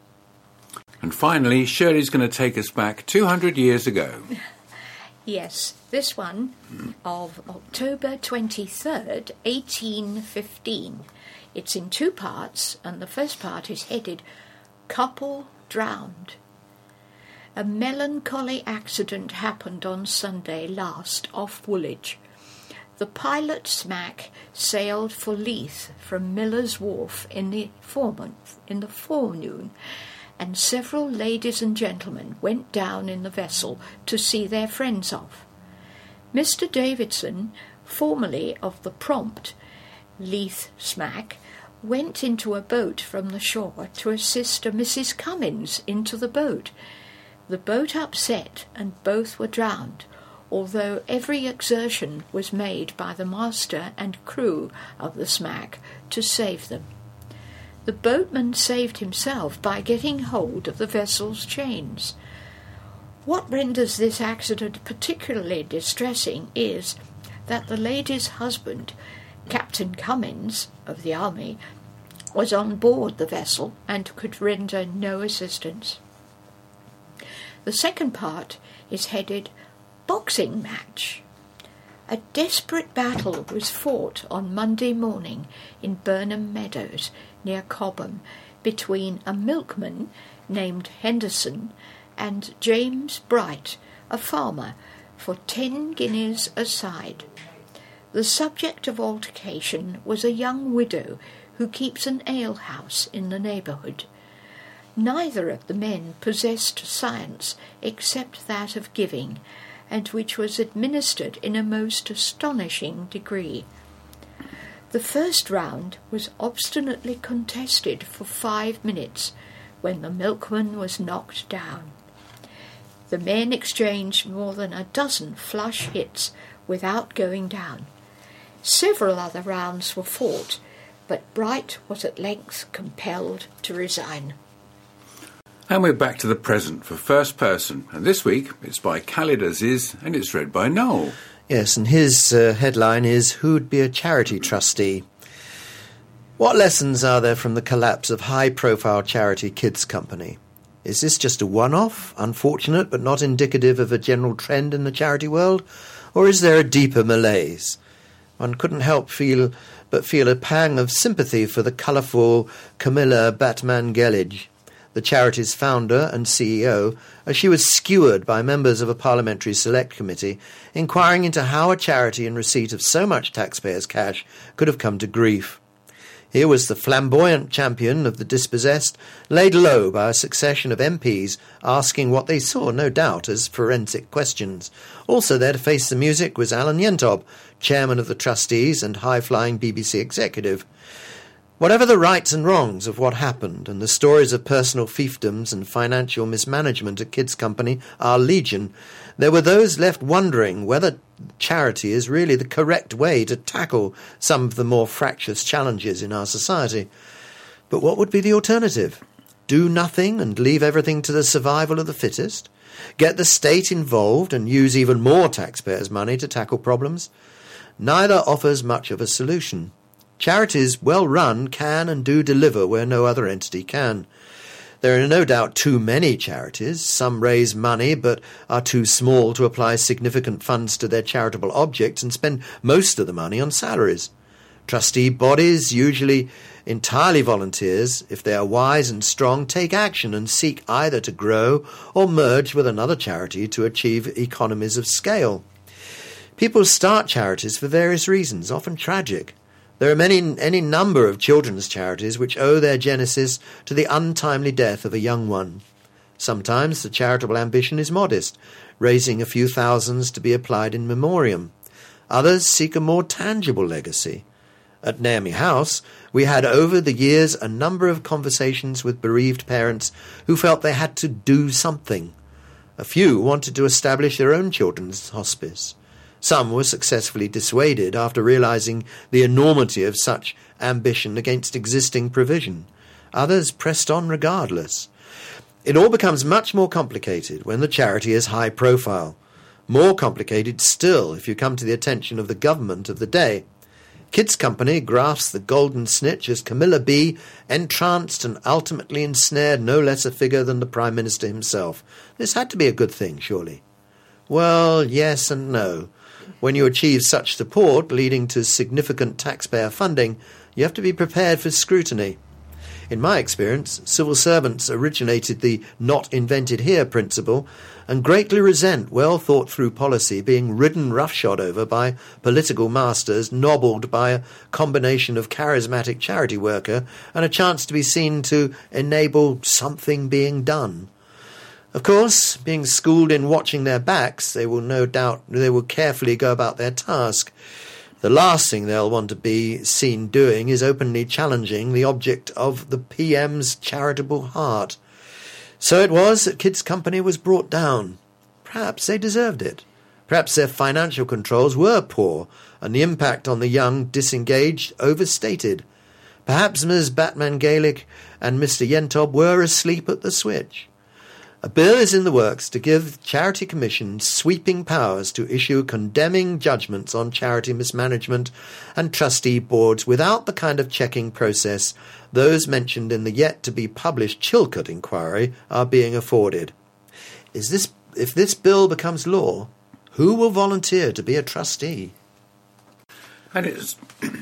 And finally, Shirley's going to take us back two hundred years ago. Yes, this one of October twenty-third, eighteen fifteen. It's in two parts, and the first part is headed Couple Drowned. A melancholy accident happened on Sunday last off Woolwich. The pilot smack sailed for Leith from Miller's Wharf in the forenoon, in the forenoon, and several ladies and gentlemen went down in the vessel to see their friends off. Mister Davidson, formerly of the prompt Leith smack, went into a boat from the shore to assist a Missus Cummins into the boat. The boat upset and both were drowned, although every exertion was made by the master and crew of the smack to save them. The boatman saved himself by getting hold of the vessel's chains. What renders this accident particularly distressing is that the lady's husband, Captain Cummins of the army, was on board the vessel and could render no assistance. The second part is headed Boxing Match. A desperate battle was fought on Monday morning in Burnham Meadows, near Cobham, between a milkman named Henderson and James Bright, a farmer, for ten guineas a side. The subject of altercation was a young widow who keeps an alehouse in the neighbourhood. Neither of the men possessed science except that of giving, and which was administered in a most astonishing degree. The first round was obstinately contested for five minutes, when the milkman was knocked down. The men exchanged more than a dozen flush hits without going down. Several other rounds were fought, but Bright was at length compelled to resign. And we're back to the present for First Person, and this week it's by Khalid Aziz and it's read by Noel. Yes, and his uh, headline is Who'd Be a Charity Trustee? What lessons are there from the collapse of high-profile charity Kids Company? Is this just a one-off, unfortunate but not indicative of a general trend in the charity world? Or is there a deeper malaise? One couldn't help feel but feel a pang of sympathy for the colourful Camilla Batman-Gelage, the charity's founder and C E O, as she was skewered by members of a parliamentary select committee inquiring into how a charity in receipt of so much taxpayers' cash could have come to grief. Here was the flamboyant champion of the dispossessed laid low by a succession of M Ps asking what they saw, no doubt, as forensic questions. Also there to face the music was Alan Yentob, chairman of the trustees and high-flying B B C executive. Whatever the rights and wrongs of what happened, and the stories of personal fiefdoms and financial mismanagement at Kids Company are legion, there were those left wondering whether charity is really the correct way to tackle some of the more fractious challenges in our society. But what would be the alternative? Do nothing and leave everything to the survival of the fittest? Get the state involved and use even more taxpayers' money to tackle problems? Neither offers much of a solution. Charities well run can and do deliver where no other entity can. There are no doubt too many charities. Some raise money but are too small to apply significant funds to their charitable objects and spend most of the money on salaries. Trustee bodies, usually entirely volunteers, if they are wise and strong, take action and seek either to grow or merge with another charity to achieve economies of scale. People start charities for various reasons, often tragic. There are many, any number of children's charities which owe their genesis to the untimely death of a young one. Sometimes the charitable ambition is modest, raising a few thousands to be applied in memoriam. Others seek a more tangible legacy. At Naomi House, we had over the years a number of conversations with bereaved parents who felt they had to do something. A few wanted to establish their own children's hospice. Some were successfully dissuaded after realizing the enormity of such ambition against existing provision. Others pressed on regardless. It all becomes much more complicated when the charity is high profile. More complicated still if you come to the attention of the government of the day. Kids Company grasps the golden snitch as Camilla B. entranced and ultimately ensnared no less a figure than the Prime Minister himself. This had to be a good thing, surely. Well, yes and no. When you achieve such support, leading to significant taxpayer funding, you have to be prepared for scrutiny. In my experience, civil servants originated the not invented here principle and greatly resent well-thought-through policy being ridden roughshod over by political masters nobbled by a combination of charismatic charity worker and a chance to be seen to enable something being done. Of course, being schooled in watching their backs, they will no doubt they will carefully go about their task. The last thing they'll want to be seen doing is openly challenging the object of the P M's charitable heart. So it was that Kids Company was brought down. Perhaps they deserved it. Perhaps their financial controls were poor, and the impact on the young disengaged overstated. Perhaps Miz Batman Gaelic and Mister Yentob were asleep at the switch. A bill is in the works to give charity commissions sweeping powers to issue condemning judgments on charity mismanagement and trustee boards without the kind of checking process those mentioned in the yet-to-be-published Chilcot inquiry are being afforded. Is this, if this bill becomes law, who will volunteer to be a trustee? And it's,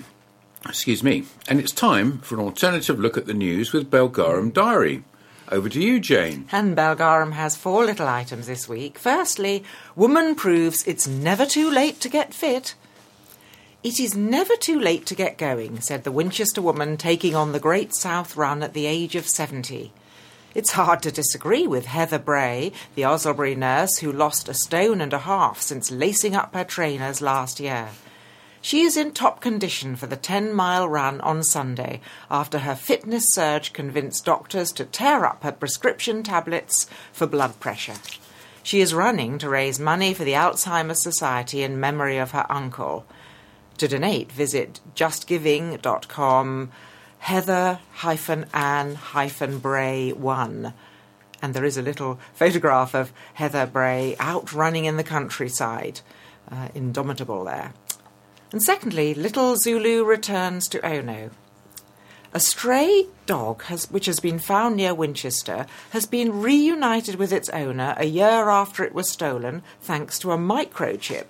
excuse me, and it's time for an alternative look at the news with Belgarum Diary. Over to you, Jane. And Belgarum has four little items this week. Firstly, woman proves it's never too late to get fit. It is never too late to get going, said the Winchester woman taking on the Great South Run at the age of seventy. It's hard to disagree with Heather Bray, the Osselbury nurse who lost a stone and a half since lacing up her trainers last year. She is in top condition for the ten-mile run on Sunday after her fitness surge convinced doctors to tear up her prescription tablets for blood pressure. She is running to raise money for the Alzheimer's Society in memory of her uncle. To donate, visit justgiving dot com Heather Ann Bray one. And there is a little photograph of Heather Bray out running in the countryside. Uh, indomitable there. And secondly, little Zulu returns to Ono. A stray dog, has, which has been found near Winchester, has been reunited with its owner a year after it was stolen, thanks to a microchip.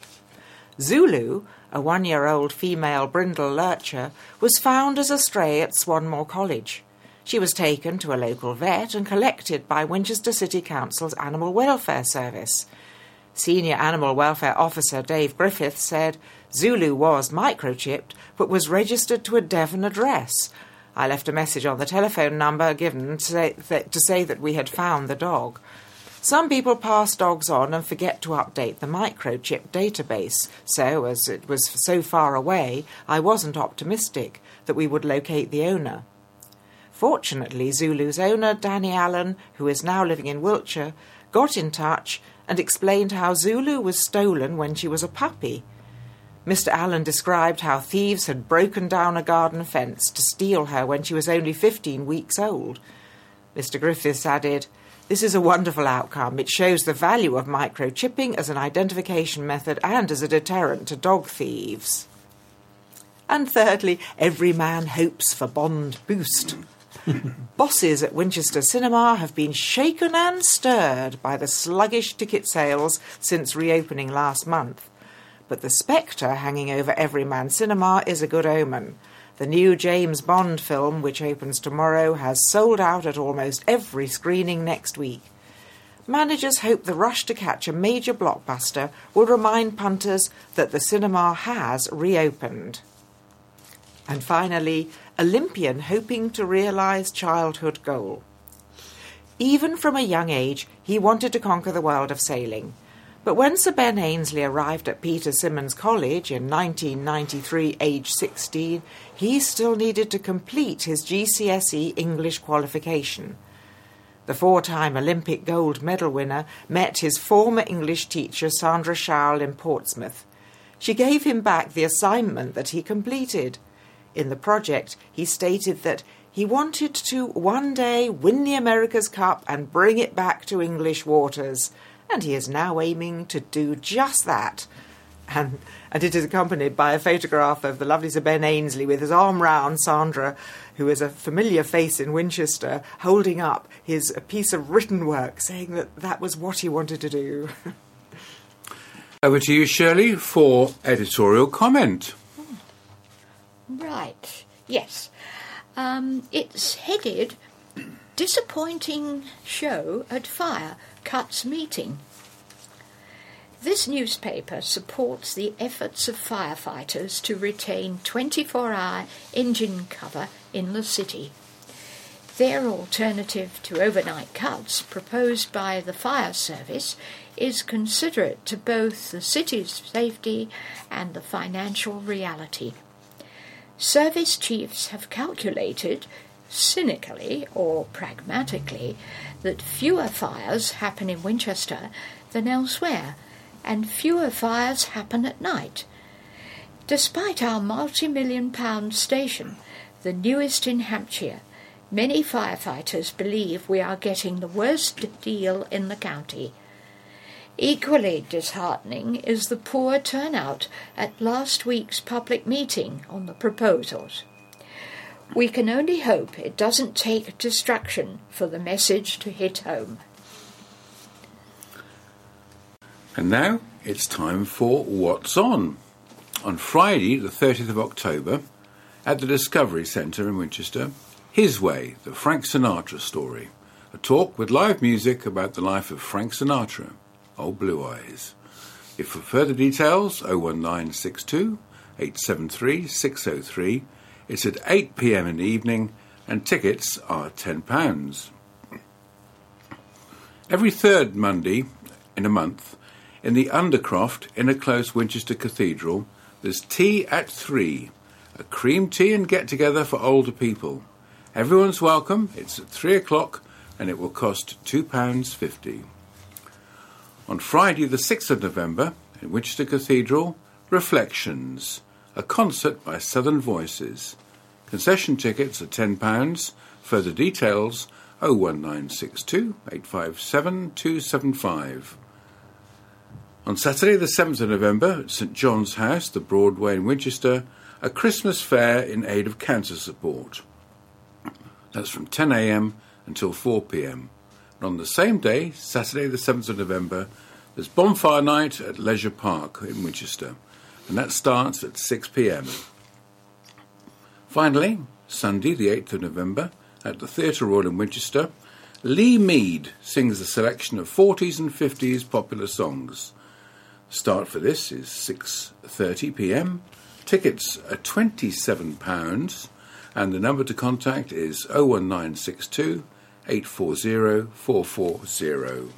Zulu, a one-year-old female brindle lurcher, was found as a stray at Swanmore College. She was taken to a local vet and collected by Winchester City Council's Animal Welfare Service. Senior Animal Welfare Officer Dave Griffith said, Zulu was microchipped, but was registered to a Devon address. I left a message on the telephone number given to say, th- to say that we had found the dog. Some people pass dogs on and forget to update the microchip database, so as it was so far away, I wasn't optimistic that we would locate the owner. Fortunately, Zulu's owner, Danny Allen, who is now living in Wiltshire, got in touch and explained how Zulu was stolen when she was a puppy. Mister Allen described how thieves had broken down a garden fence to steal her when she was only fifteen weeks old. Mister Griffiths added, "This is a wonderful outcome. It shows the value of microchipping as an identification method and as a deterrent to dog thieves." And thirdly, every man hopes for Bond boost. Bosses at Winchester Cinema have been shaken and stirred by the sluggish ticket sales since reopening last month. But the spectre hanging over Everyman Cinema is a good omen. The new James Bond film, which opens tomorrow, has sold out at almost every screening next week. Managers hope the rush to catch a major blockbuster will remind punters that the cinema has reopened. And finally, Olympian hoping to realise childhood goal. Even from a young age, he wanted to conquer the world of sailing. But when Sir Ben Ainslie arrived at Peter Symonds College in nineteen ninety-three, aged sixteen, he still needed to complete his G C S E English qualification. The four-time Olympic gold medal winner met his former English teacher Sandra Schowell in Portsmouth. She gave him back the assignment that he completed. In the project, he stated that he wanted to one day win the America's Cup and bring it back to English waters. And he is now aiming to do just that. And, and it is accompanied by a photograph of the lovely Sir Ben Ainslie with his arm round Sandra, who is a familiar face in Winchester, holding up his a piece of written work, saying that that was what he wanted to do. Over to you, Shirley, for editorial comment. Right, yes. Um, it's headed Disappointing Show at Fire Cuts Meeting. This newspaper supports the efforts of firefighters to retain twenty-four hour engine cover in the city. Their alternative to overnight cuts, proposed by the fire service, is considerate to both the city's safety and the financial reality. Service chiefs have calculated, cynically or pragmatically, that fewer fires happen in Winchester than elsewhere, and fewer fires happen at night. Despite our multi-million pound station, the newest in Hampshire, many firefighters believe we are getting the worst deal in the county. Equally disheartening is the poor turnout at last week's public meeting on the proposals. We can only hope it doesn't take destruction for the message to hit home. And now it's time for What's On. On Friday, the thirtieth of October, at the Discovery Centre in Winchester, His Way, the Frank Sinatra story. A talk with live music about the life of Frank Sinatra. Old Blue Eyes. If for further details, oh one nine six two, eight seven three, six oh three. It's at eight p.m. in the evening and tickets are ten pounds. Every third Monday in a month, in the Undercroft, Inner Close, Winchester Cathedral, there's tea at three, a cream tea and get-together for older people. Everyone's welcome. It's at three o'clock and it will cost two pounds fifty. On Friday the sixth of November, in Winchester Cathedral, Reflections, a concert by Southern Voices. Concession tickets are ten pounds. Further details, oh one nine six two, eight five seven, two seven five. On Saturday the seventh of November, at St John's House, the Broadway in Winchester, a Christmas fair in aid of cancer support. That's from ten a.m. until four p.m. And on the same day, Saturday the seventh of November, there's Bonfire Night at Leisure Park in Winchester, and that starts at six p.m. Finally, Sunday the eighth of November, at the Theatre Royal in Winchester, Lee Mead sings a selection of forties and fifties popular songs. Start for this is six thirty p.m. Tickets are twenty-seven pounds, and the number to contact is oh one nine six two, eight four zero, four four zero.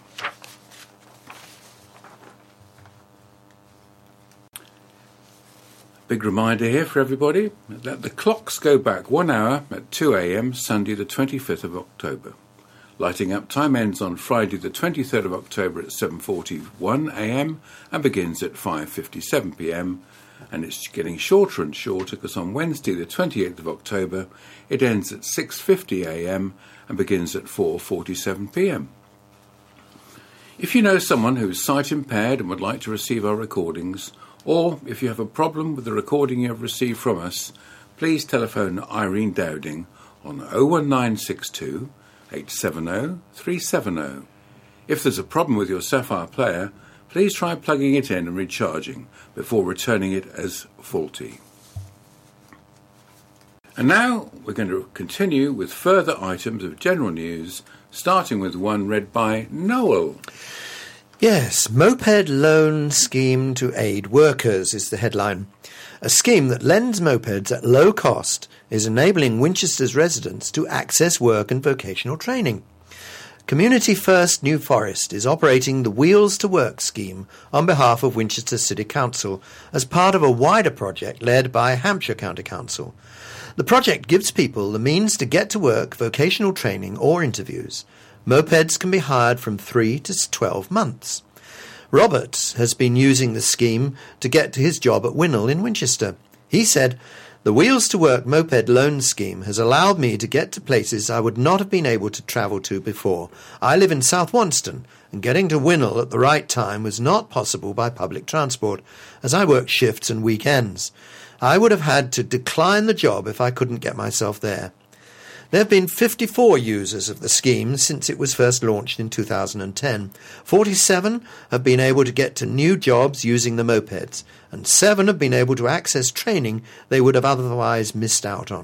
Big reminder here for everybody that the clocks go back one hour at two a.m. Sunday the twenty-fifth of October. Lighting up time ends on Friday the twenty-third of October at seven forty-one a.m. and begins at five fifty-seven p.m. And it's getting shorter and shorter because on Wednesday the twenty-eighth of October it ends at six fifty a.m. and begins at four forty-seven p.m. If you know someone who is sight impaired and would like to receive our recordings, or if you have a problem with the recording you have received from us, please telephone Irene Dowding on oh one nine six two, eight seven oh, three seven oh. If there's a problem with your Sapphire player, please try plugging it in and recharging before returning it as faulty. And now we're going to continue with further items of general news, starting with one read by Noel. Yes, Moped Loan Scheme to Aid Workers is the headline. A scheme that lends mopeds at low cost is enabling Winchester's residents to access work and vocational training. Community First New Forest is operating the Wheels to Work scheme on behalf of Winchester City Council as part of a wider project led by Hampshire County Council. The project gives people the means to get to work, vocational training or interviews. Mopeds can be hired from three to twelve months. Robert has been using the scheme to get to his job at Winnell in Winchester. He said, "The Wheels to Work moped loan scheme has allowed me to get to places I would not have been able to travel to before. I live in South Wonston, and getting to Winnell at the right time was not possible by public transport, as I work shifts and weekends. I would have had to decline the job if I couldn't get myself there." There have been fifty-four users of the scheme since it was first launched in two thousand ten. forty-seven have been able to get to new jobs using the mopeds, and seven have been able to access training they would have otherwise missed out on.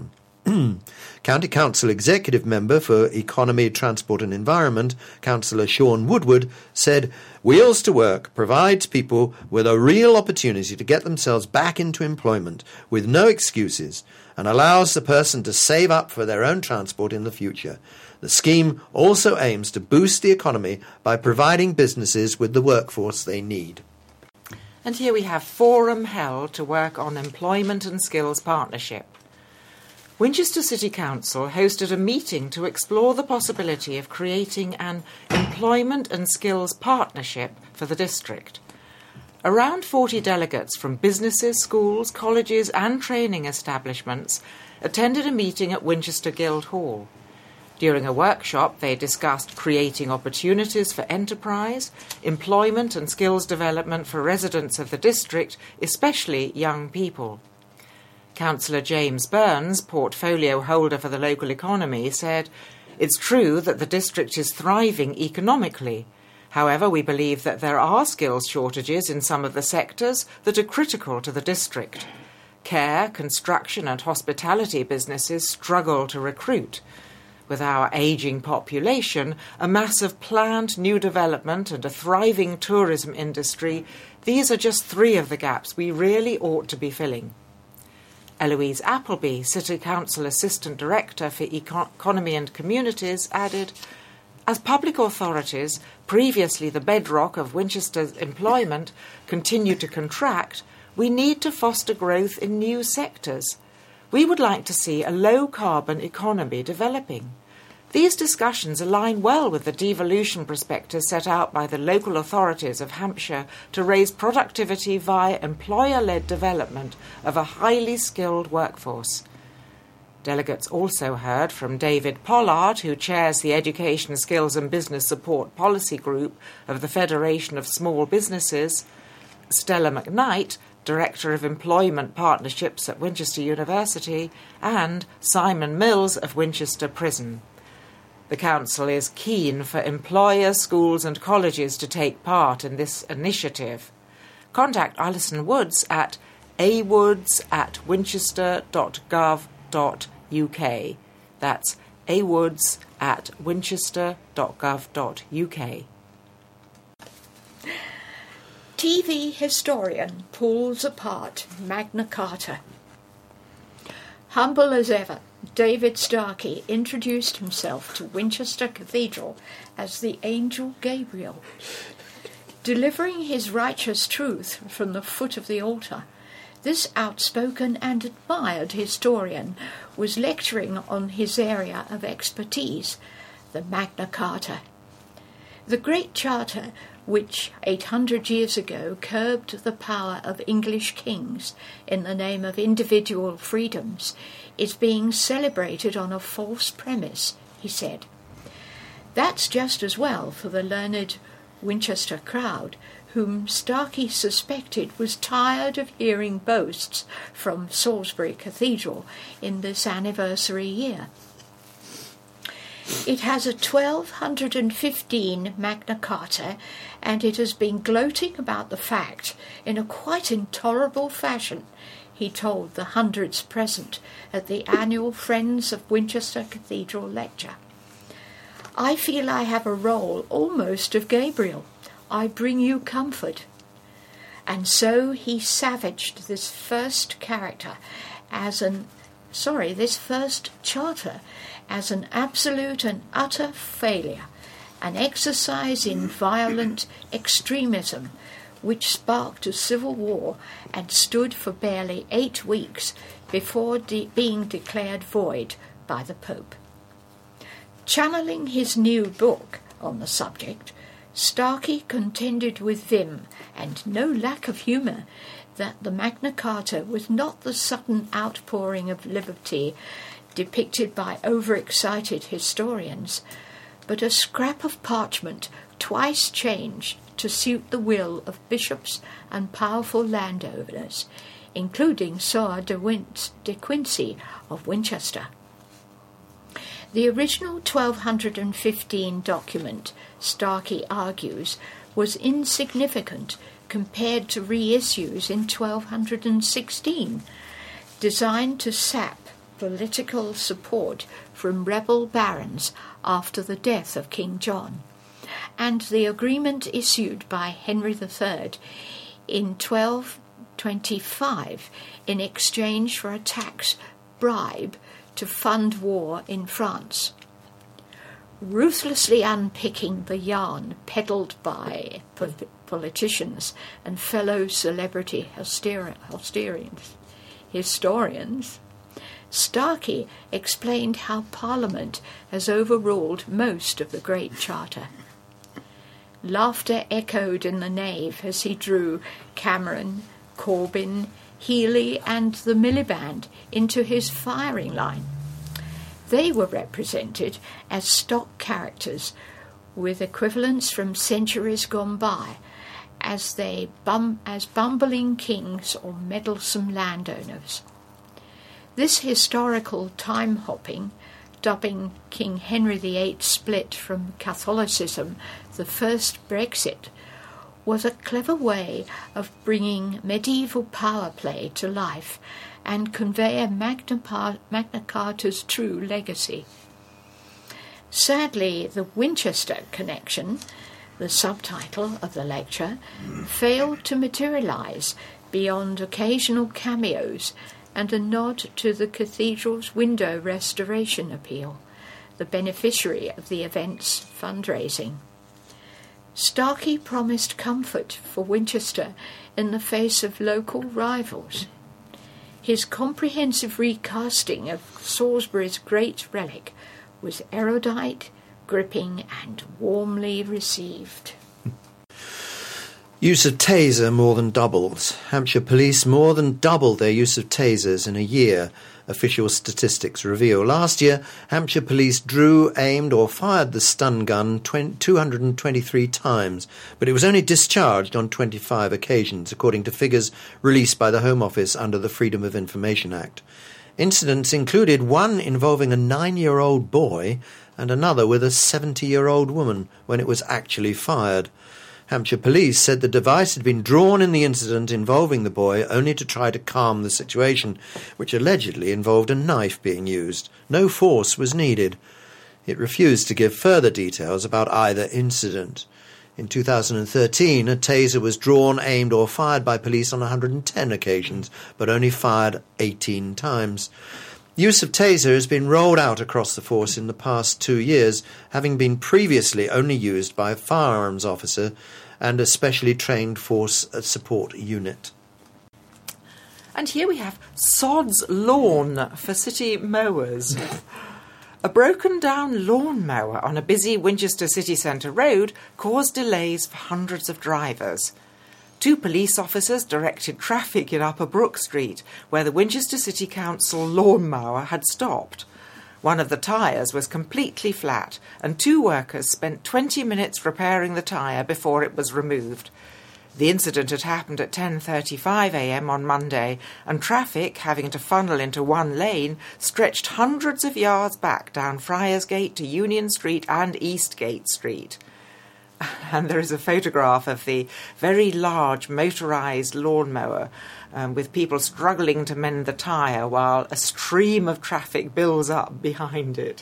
County Council Executive Member for Economy, Transport and Environment, Councillor Sean Woodward, said, "Wheels to Work provides people with a real opportunity to get themselves back into employment with no excuses and allows the person to save up for their own transport in the future. The scheme also aims to boost the economy by providing businesses with the workforce they need." And here we have forum held to work on employment and skills partnership. Winchester City Council hosted a meeting to explore the possibility of creating an employment and skills partnership for the district. Around forty delegates from businesses, schools, colleges and training establishments attended a meeting at Winchester Guildhall. During a workshop, they discussed creating opportunities for enterprise, employment and skills development for residents of the district, especially young people. Councillor James Burns, portfolio holder for the local economy, said, "It's true that the district is thriving economically. However, we believe that there are skills shortages in some of the sectors that are critical to the district. Care, construction and hospitality businesses struggle to recruit. With our ageing population, a massive planned new development and a thriving tourism industry, these are just three of the gaps we really ought to be filling." Eloise Appleby, City Council Assistant Director for Econ- Economy and Communities, added, "As public authorities, previously the bedrock of Winchester's employment, continue to contract, we need to foster growth in new sectors. We would like to see a low-carbon economy developing. These discussions align well with the devolution prospectus set out by the local authorities of Hampshire to raise productivity via employer-led development of a highly skilled workforce." Delegates also heard from David Pollard, who chairs the Education, Skills and Business Support Policy Group of the Federation of Small Businesses, Stella McKnight, Director of Employment Partnerships at Winchester University, and Simon Mills of Winchester Prison. The Council is keen for employers, schools and colleges to take part in this initiative. Contact Alison Woods at awoods at winchester dot gov dot uk. That's awoods at winchester dot gov dot uk. T V historian pulls apart Magna Carta. Humble as ever, David Starkey introduced himself to Winchester Cathedral as the Angel Gabriel. Delivering his righteous truth from the foot of the altar, this outspoken and admired historian was lecturing on his area of expertise, the Magna Carta. The Great Charter, which eight hundred years ago curbed the power of English kings in the name of individual freedoms, is being celebrated on a false premise, he said. That's just as well for the learned Winchester crowd, whom Starkey suspected was tired of hearing boasts from Salisbury Cathedral in this anniversary year. It has a twelve fifteen Magna Carta, and it has been gloating about the fact in a quite intolerable fashion, he told the hundreds present at the annual Friends of Winchester Cathedral lecture. "I feel I have a role almost of Gabriel. I bring you comfort." And so he savaged this first character as an, sorry, this first charter as an absolute and utter failure, an exercise in violent extremism which sparked a civil war and stood for barely eight weeks before de- being declared void by the Pope. Channeling his new book on the subject, Starkey contended with vim and no lack of humour that the Magna Carta was not the sudden outpouring of liberty depicted by overexcited historians, but a scrap of parchment twice changed to suit the will of bishops and powerful landowners, including Sir de, Win- de Quincy of Winchester. The original twelve fifteen document, Starkey argues, was insignificant compared to reissues in twelve sixteen, designed to sap political support from rebel barons after the death of King John, and the agreement issued by Henry the Third in twelve twenty-five in exchange for a tax bribe to fund war in France. Ruthlessly unpicking the yarn peddled by po- politicians and fellow celebrity hysteri- hysterians, historians, Starkey explained how Parliament has overruled most of the Great Charter. Laughter echoed in the nave as he drew Cameron, Corbyn, Healy and the Miliband into his firing line. They were represented as stock characters with equivalents from centuries gone by, as they bum- as bumbling kings or meddlesome landowners. This historical time-hopping, dubbing King Henry the Eighth's split from Catholicism the first Brexit, was a clever way of bringing medieval power play to life and convey Magna, Pa- Magna Carta's true legacy. Sadly, the Winchester connection, the subtitle of the lecture, failed to materialise beyond occasional cameos and a nod to the cathedral's window restoration appeal, the beneficiary of the event's fundraising. Starkey promised comfort for Winchester in the face of local rivals. His comprehensive recasting of Salisbury's great relic was erudite, gripping, and warmly received. Use of taser more than doubles. Hampshire Police more than doubled their use of tasers in a year, official statistics reveal. Last year, Hampshire Police drew, aimed or fired the stun gun two hundred twenty-three times, but it was only discharged on twenty-five occasions, according to figures released by the Home Office under the Freedom of Information Act. Incidents included one involving a nine-year-old boy and another with a seventy-year-old woman when it was actually fired. Hampshire Police said the device had been drawn in the incident involving the boy only to try to calm the situation, which allegedly involved a knife being used. No force was needed. It refused to give further details about either incident. In two thousand thirteen, a taser was drawn, aimed or fired by police on one hundred ten occasions, but only fired eighteen times. Use of taser has been rolled out across the force in the past two years, having been previously only used by a firearms officer and a specially trained force support unit. And here we have sod's lawn for city mowers. A broken-down lawn mower on a busy Winchester city centre road caused delays for hundreds of drivers. Two police officers directed traffic in Upper Brook Street, where the Winchester City Council lawnmower had stopped. One of the tyres was completely flat, and two workers spent twenty minutes repairing the tyre before it was removed. The incident had happened at ten thirty-five a m on Monday, and traffic, having to funnel into one lane, stretched hundreds of yards back down Friars Gate to Union Street and Eastgate Street. And there is a photograph of the very large motorised lawnmower um, with people struggling to mend the tyre while a stream of traffic builds up behind it.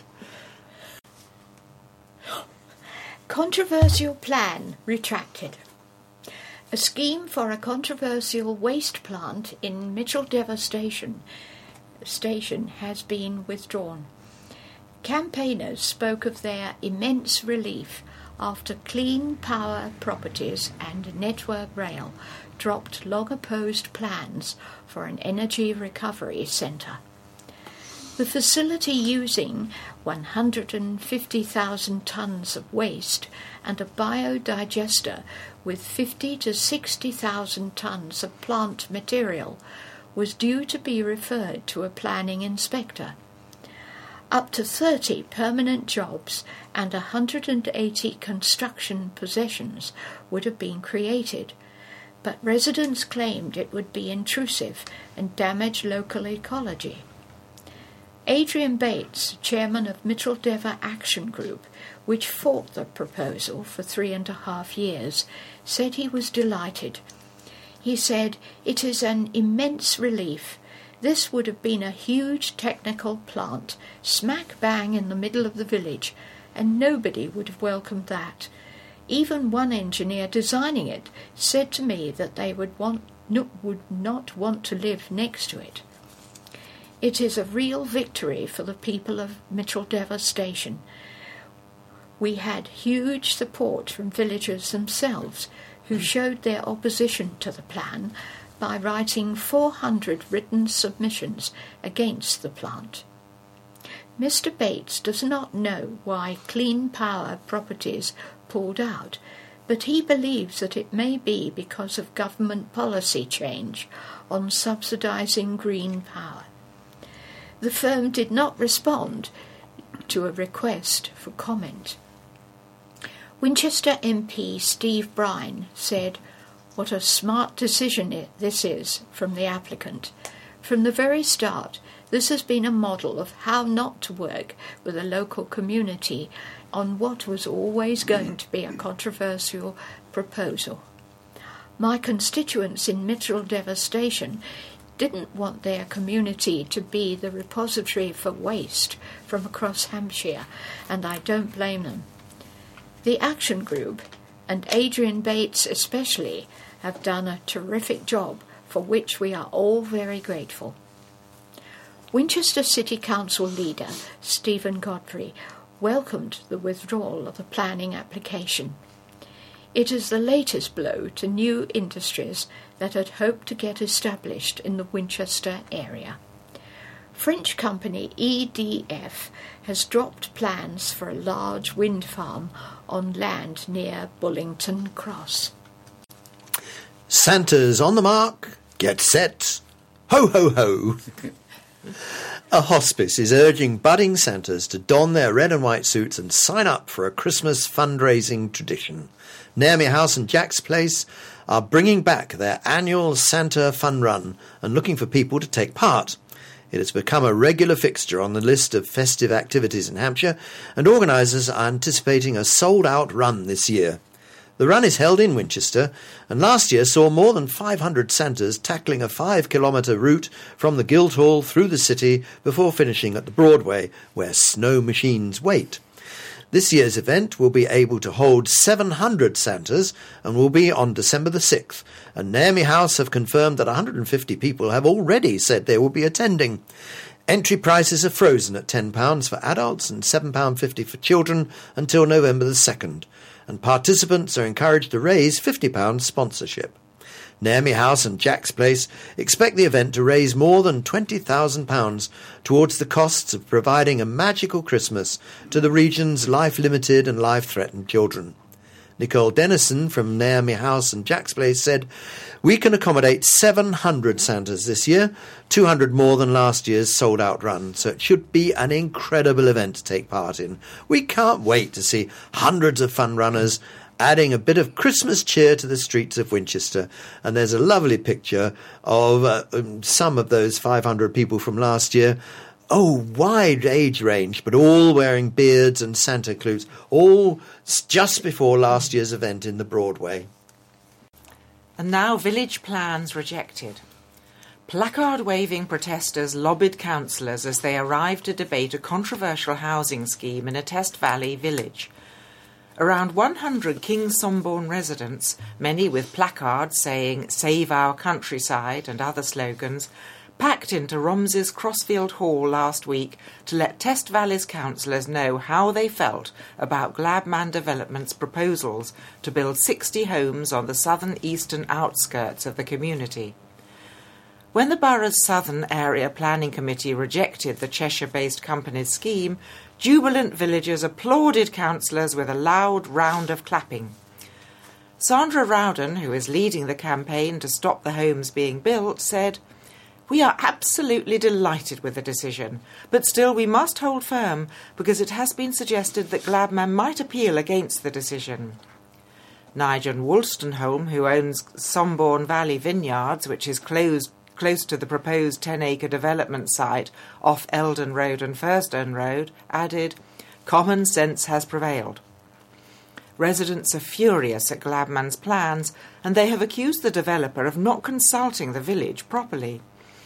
Controversial plan retracted. A scheme for a controversial waste plant in Micheldever Station, station has been withdrawn. Campaigners spoke of their immense relief after Clean Power Properties and Network Rail dropped long-opposed plans for an energy recovery centre. The facility, using one hundred fifty thousand tonnes of waste and a biodigester with fifty to sixty thousand tonnes of plant material, was due to be referred to a planning inspector. Up to thirty permanent jobs and one hundred eighty construction possessions would have been created, but residents claimed it would be intrusive and damage local ecology. Adrian Bates, chairman of Micheldever Action Group, which fought the proposal for three and a half years, said he was delighted. He said, "It is an immense relief. This would have been a huge technical plant, smack bang in the middle of the village, and nobody would have welcomed that. Even one engineer designing it said to me that they would want no, would not want to live next to it. It is a real victory for the people of Micheldever Station. We had huge support from villagers themselves, who showed their opposition to the plan by writing four hundred written submissions against the plant. Mister Bates does not know why Clean Power Properties pulled out, but he believes that it may be because of government policy change on subsidising green power. The firm did not respond to a request for comment. Winchester M P Steve Brine said, "What a smart decision it, this is from the applicant. From the very start, this has been a model of how not to work with a local community on what was always going to be a controversial proposal. My constituents in Micheldever Station didn't want their community to be the repository for waste from across Hampshire, and I don't blame them. The Action Group, and Adrian Bates especially, have done a terrific job for which we are all very grateful." Winchester City Council leader Stephen Godfrey welcomed the withdrawal of the planning application. It is the latest blow to new industries that had hoped to get established in the Winchester area. French company E D F has dropped plans for a large wind farm on land near Bullington Cross. Santa's on the mark. Get set. Ho, ho, ho. A hospice is urging budding Santas to don their red and white suits and sign up for a Christmas fundraising tradition. Naomi House and Jack's Place are bringing back their annual Santa Fun Run and looking for people to take part. It has become a regular fixture on the list of festive activities in Hampshire, and organisers are anticipating a sold-out run this year. The run is held in Winchester, and last year saw more than five hundred Santas tackling a five-kilometre route from the Guildhall through the city before finishing at the Broadway, where snow machines wait. This year's event will be able to hold seven hundred Santas and will be on December the sixth, and Naomi House have confirmed that one hundred fifty people have already said they will be attending. Entry prices are frozen at ten pounds for adults and seven pounds fifty for children until November the second, and participants are encouraged to raise fifty pounds sponsorship. Naomi House and Jack's Place expect the event to raise more than twenty thousand pounds towards the costs of providing a magical Christmas to the region's life-limited and life-threatened children. Nicole Dennison from Naomi House and Jack's Place said, "We can accommodate seven hundred Santas this year, two hundred more than last year's sold-out run, so it should be an incredible event to take part in. We can't wait to see hundreds of fun runners adding a bit of Christmas cheer to the streets of Winchester." And there's a lovely picture of uh, some of those five hundred people from last year. Oh, wide age range, but all wearing beards and Santa Claus, all just before last year's event in the Broadway. And now village plans rejected. Placard-waving protesters lobbied councillors as they arrived to debate a controversial housing scheme in a Test Valley village. Around one hundred Kingsombourne residents, many with placards saying "Save our countryside" and other slogans, packed into Romsey's Crossfield Hall last week to let Test Valley's councillors know how they felt about Glabman Development's proposals to build sixty homes on the southern eastern outskirts of the community. When the borough's Southern Area Planning Committee rejected the Cheshire-based company's scheme, jubilant villagers applauded councillors with a loud round of clapping. Sandra Rowden, who is leading the campaign to stop the homes being built, said, "We are absolutely delighted with the decision, but still we must hold firm because it has been suggested that Glabman might appeal against the decision." Nigel Wolstenholme, who owns Sombourne Valley Vineyards, which is closed close to the proposed ten-acre development site off Eldon Road and Firstone Road, added, "Common sense has prevailed." Residents are furious at Glabman's plans, and they have accused the developer of not consulting the village properly.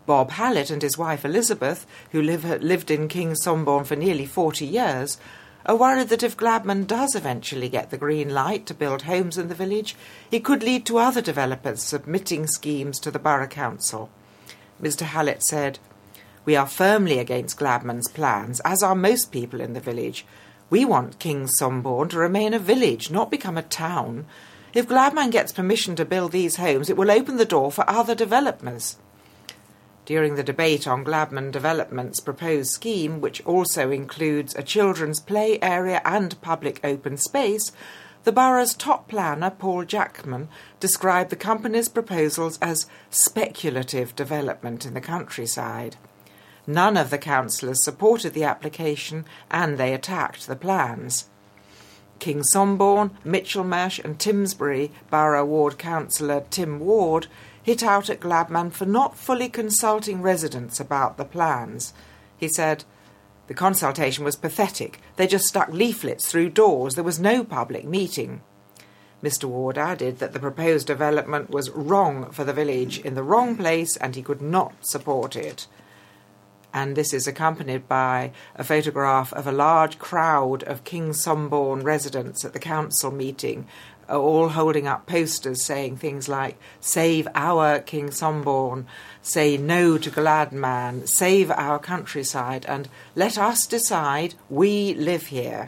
Bob Hallett and his wife Elizabeth, who live, lived in Kingsomborne for nearly forty years, are worried that if Gladman does eventually get the green light to build homes in the village, it could lead to other developers submitting schemes to the Borough Council. Mister Hallett said, "We are firmly against Gladman's plans, as are most people in the village. We want Kingsomborne to remain a village, not become a town. If Gladman gets permission to build these homes, it will open the door for other developers." During the debate on Gladman Development's proposed scheme, which also includes a children's play area and public open space, the borough's top planner, Paul Jackman, described the company's proposals as speculative development in the countryside. None of the councillors supported the application and they attacked the plans. Kingsomborne, Mitchelmash and Timsbury Borough Ward Councillor Tim Ward hit out at Gladman for not fully consulting residents about the plans. He said, "The consultation was pathetic. They just stuck leaflets through doors. There was no public meeting." Mister Ward added that the proposed development was wrong for the village, in the wrong place, and he could not support it. And this is accompanied by a photograph of a large crowd of Kingsomborne residents at the council meeting, all holding up posters saying things like, "Save our Kingsomborne," "Say no to Gladman," "Save our countryside," and "Let us decide, we live here."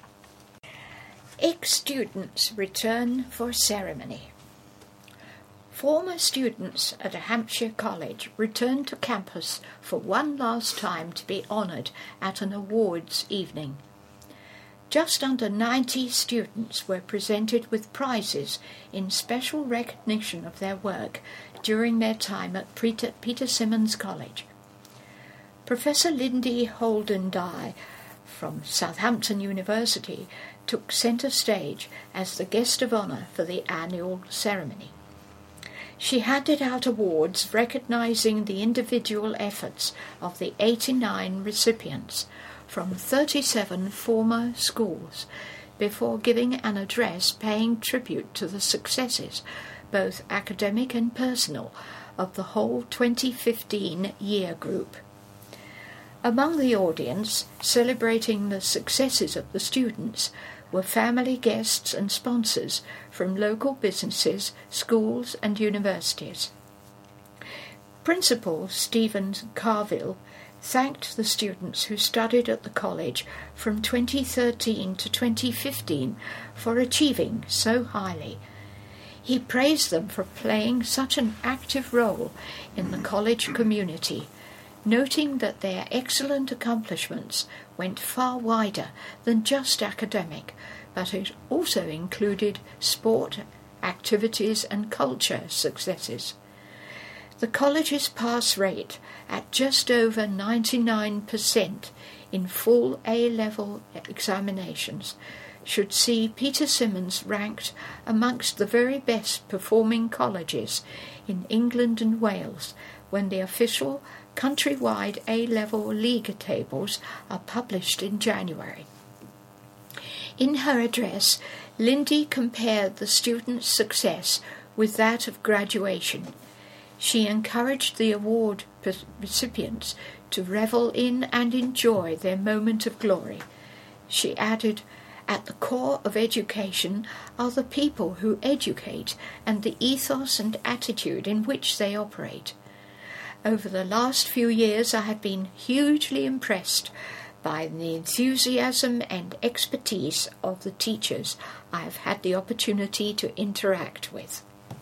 Ex-students return for ceremony. Former students at a Hampshire college returned to campus for one last time to be honoured at an awards evening. Just under ninety students were presented with prizes in special recognition of their work during their time at Peter, Peter Symonds College. Professor Lindy Holden Dye from Southampton University took centre stage as the guest of honour for the annual ceremony. She handed out awards recognising the individual efforts of the eighty-nine recipients from thirty-seven former schools before giving an address paying tribute to the successes, both academic and personal, of the whole twenty fifteen year group. Among the audience, celebrating the successes of the students, were family guests and sponsors from local businesses, schools and universities. Principal Stephen Carville thanked the students who studied at the college from twenty thirteen to twenty fifteen for achieving so highly. He praised them for playing such an active role in the college community, noting that their excellent accomplishments went far wider than just academic, but it also included sport, activities and culture successes. The college's pass rate at just over ninety-nine percent in full A-level examinations should see Peter Symonds ranked amongst the very best performing colleges in England and Wales when the official countrywide A-level league tables are published in January. In her address, Lindy compared the students' success with that of graduation. She encouraged the award recipients to revel in and enjoy their moment of glory. She added, "At the core of education are the people who educate and the ethos and attitude in which they operate. Over the last few years I have been hugely impressed by the enthusiasm and expertise of the teachers I have had the opportunity to interact with."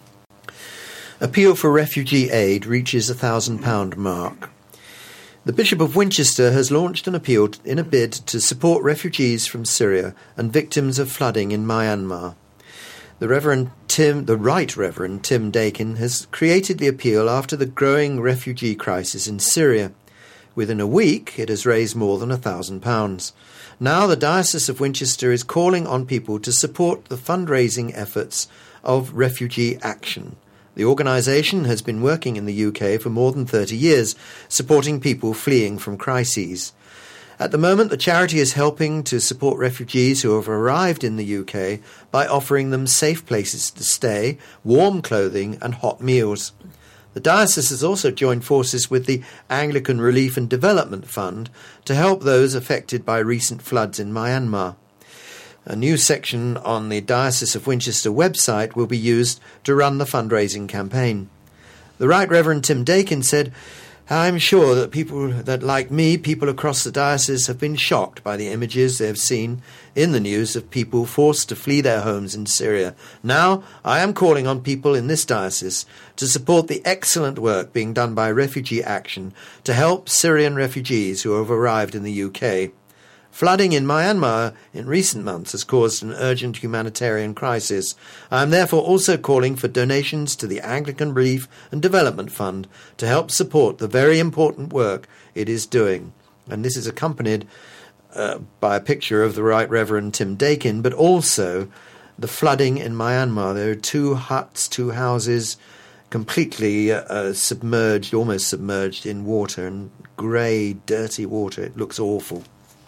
Appeal for refugee aid reaches a thousand pound mark. The Bishop of Winchester has launched an appeal in a bid to support refugees from Syria and victims of flooding in Myanmar. The Reverend Tim, the Right Reverend Tim Dakin has created the appeal after the growing refugee crisis in Syria. Within a week, it has raised more than a thousand pounds. Now the Diocese of Winchester is calling on people to support the fundraising efforts of Refugee Action. The organisation has been working in the U K for more than thirty years, supporting people fleeing from crises. At the moment, the charity is helping to support refugees who have arrived in the U K by offering them safe places to stay, warm clothing and hot meals. The diocese has also joined forces with the Anglican Relief and Development Fund to help those affected by recent floods in Myanmar. A new section on the Diocese of Winchester website will be used to run the fundraising campaign. The Right Reverend Tim Dakin said, "I'm sure that people that, like me, people across the diocese have been shocked by the images they have seen in the news of people forced to flee their homes in Syria. Now, I am calling on people in this diocese to support the excellent work being done by Refugee Action to help Syrian refugees who have arrived in the U K. Flooding in Myanmar in recent months has caused an urgent humanitarian crisis. I am therefore also calling for donations to the Anglican Relief and Development Fund to help support the very important work it is doing." And this is accompanied uh, by a picture of the Right Reverend Tim Dakin, but also the flooding in Myanmar. There are two huts, two houses, completely uh, submerged, almost submerged in water, and grey, dirty water. It looks awful.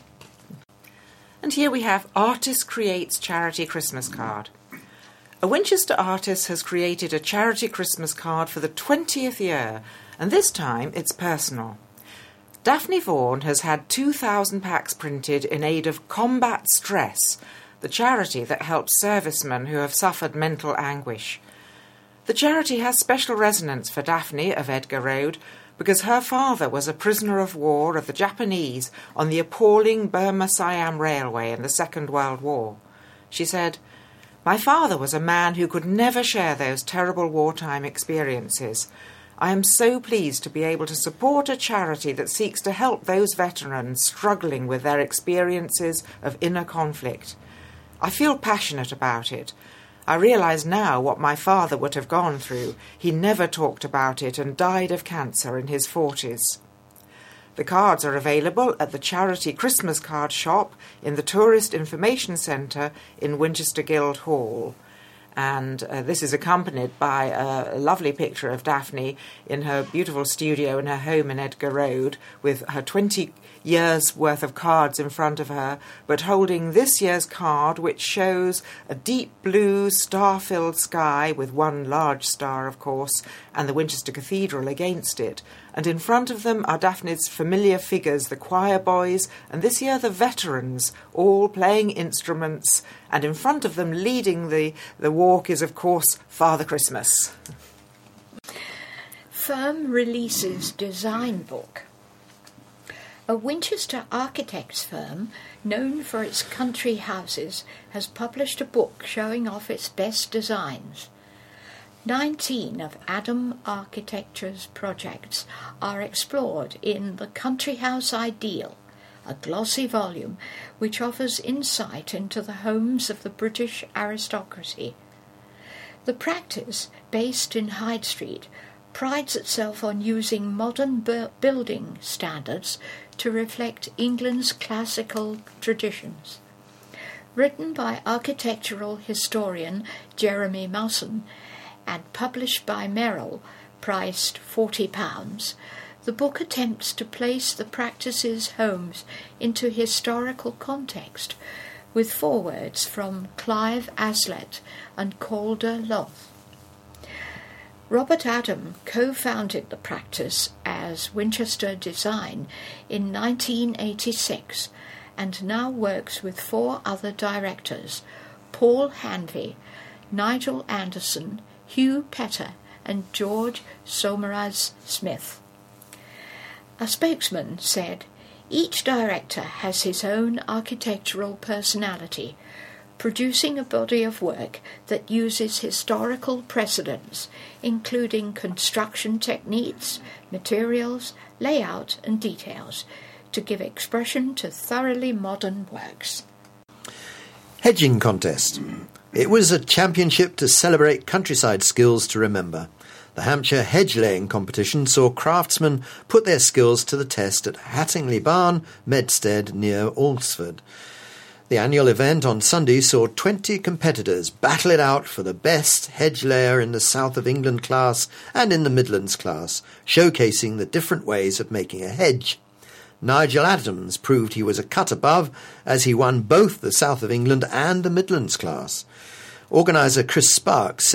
And here we have Artist Creates Charity Christmas Card. A Winchester artist has created a charity Christmas card for the twentieth year, and this time it's personal. Daphne Vaughan has had two thousand packs printed in aid of Combat Stress, the charity that helps servicemen who have suffered mental anguish. The charity has special resonance for Daphne of Edgar Road, because her father was a prisoner of war of the Japanese on the appalling Burma-Siam Railway in the Second World War. She said, "My father was a man who could never share those terrible wartime experiences. I am so pleased to be able to support a charity that seeks to help those veterans struggling with their experiences of inner conflict. I feel passionate about it. I realise now what my father would have gone through. He never talked about it and died of cancer in his forties. The cards are available at the Charity Christmas Card Shop in the Tourist Information Centre in Winchester Guildhall. And uh, this is accompanied by a, a lovely picture of Daphne in her beautiful studio in her home in Edgar Road with her twenty years' worth of cards in front of her, but holding this year's card, which shows a deep blue star-filled sky with one large star, of course, and the Winchester Cathedral against it. And in front of them are Daphne's familiar figures, the choir boys, and this year the veterans, all playing instruments, and in front of them leading the, the walk is, of course, Father Christmas. Firm releases design book. A Winchester architects firm known for its country houses has published a book showing off its best designs. Nineteen of Adam Architecture's projects are explored in The Country House Ideal, a glossy volume which offers insight into the homes of the British aristocracy. The practice, based in Hyde Street, prides itself on using modern bu- building standards to reflect England's classical traditions. Written by architectural historian Jeremy Mawson and published by Merrill, priced forty pounds, the book attempts to place the practice's homes into historical context, with forewords from Clive Aslett and Calder Loth. Robert Adam co-founded the practice as Winchester Design in nineteen eighty-six and now works with four other directors, Paul Hanvey, Nigel Anderson, Hugh Petter and George Somaraz Smith. A spokesman said, "Each director has his own architectural personality, producing a body of work that uses historical precedents, including construction techniques, materials, layout and details, to give expression to thoroughly modern works." Hedging contest. It was a championship to celebrate countryside skills to remember. The Hampshire hedge laying competition saw craftsmen put their skills to the test at Hattingley Barn, Medstead, near Alresford. The annual event on Sunday saw twenty competitors battle it out for the best hedge layer in the South of England class and in the Midlands class, showcasing the different ways of making a hedge. Nigel Adams proved he was a cut above as he won both the South of England and the Midlands class. Organiser Chris Sparks said,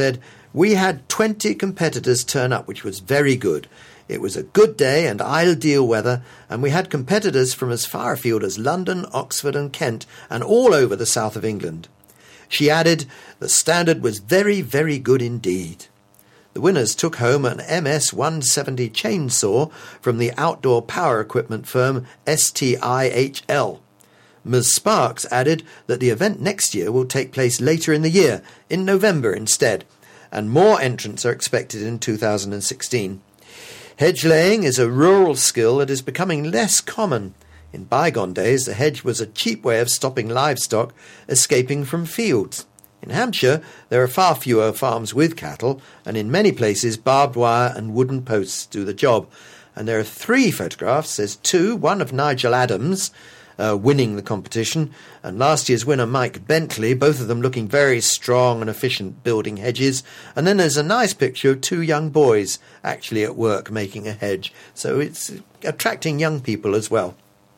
We had twenty competitors turn up, which was very good. It was a good day and ideal weather, and we had competitors from as far afield as London, Oxford and Kent, and all over the south of England. She added, the standard was very, very good indeed. The winners took home an M S one seventy chainsaw from the outdoor power equipment firm S T I H L. Miz Sparks added that the event next year will take place later in the year, in November instead, and more entrants are expected in two thousand sixteen. Hedge laying is a rural skill that is becoming less common. In bygone days, the hedge was a cheap way of stopping livestock escaping from fields. In Hampshire, there are far fewer farms with cattle, and in many places barbed wire and wooden posts do the job. And there are three photographs. There's two, one of Nigel Adams uh, winning the competition, and last year's winner Mike Bentley, both of them looking very strong and efficient building hedges. And then there's a nice picture of two young boys actually at work making a hedge. So it's attracting young people as well.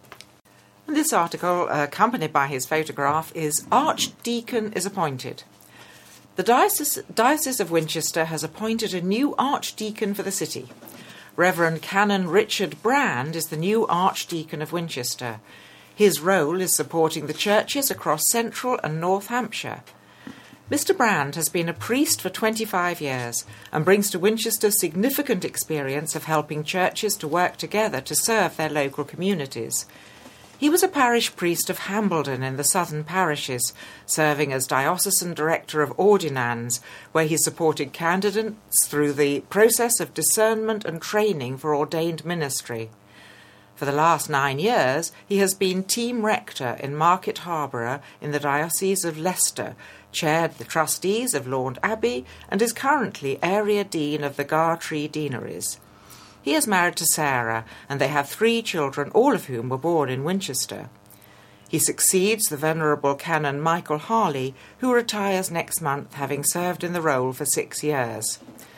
This article, accompanied by his photograph, is Archdeacon is appointed. The Diocese, Diocese of Winchester has appointed a new Archdeacon for the city. Reverend Canon Richard Brand is the new Archdeacon of Winchester. His role is supporting the churches across central and North Hampshire. Mister Brand has been a priest for twenty-five years and brings to Winchester significant experience of helping churches to work together to serve their local communities. He was a parish priest of Hambledon in the southern parishes, serving as diocesan director of ordinands, where he supported candidates through the process of discernment and training for ordained ministry. For the last nine years, he has been team rector in Market Harborough in the Diocese of Leicester, chaired the trustees of Laund Abbey, and is currently area dean of the Gartree Deaneries. He is married to Sarah, and they have three children, all of whom were born in Winchester. He succeeds the Venerable Canon Michael Harley, who retires next month, having served in the role for six years.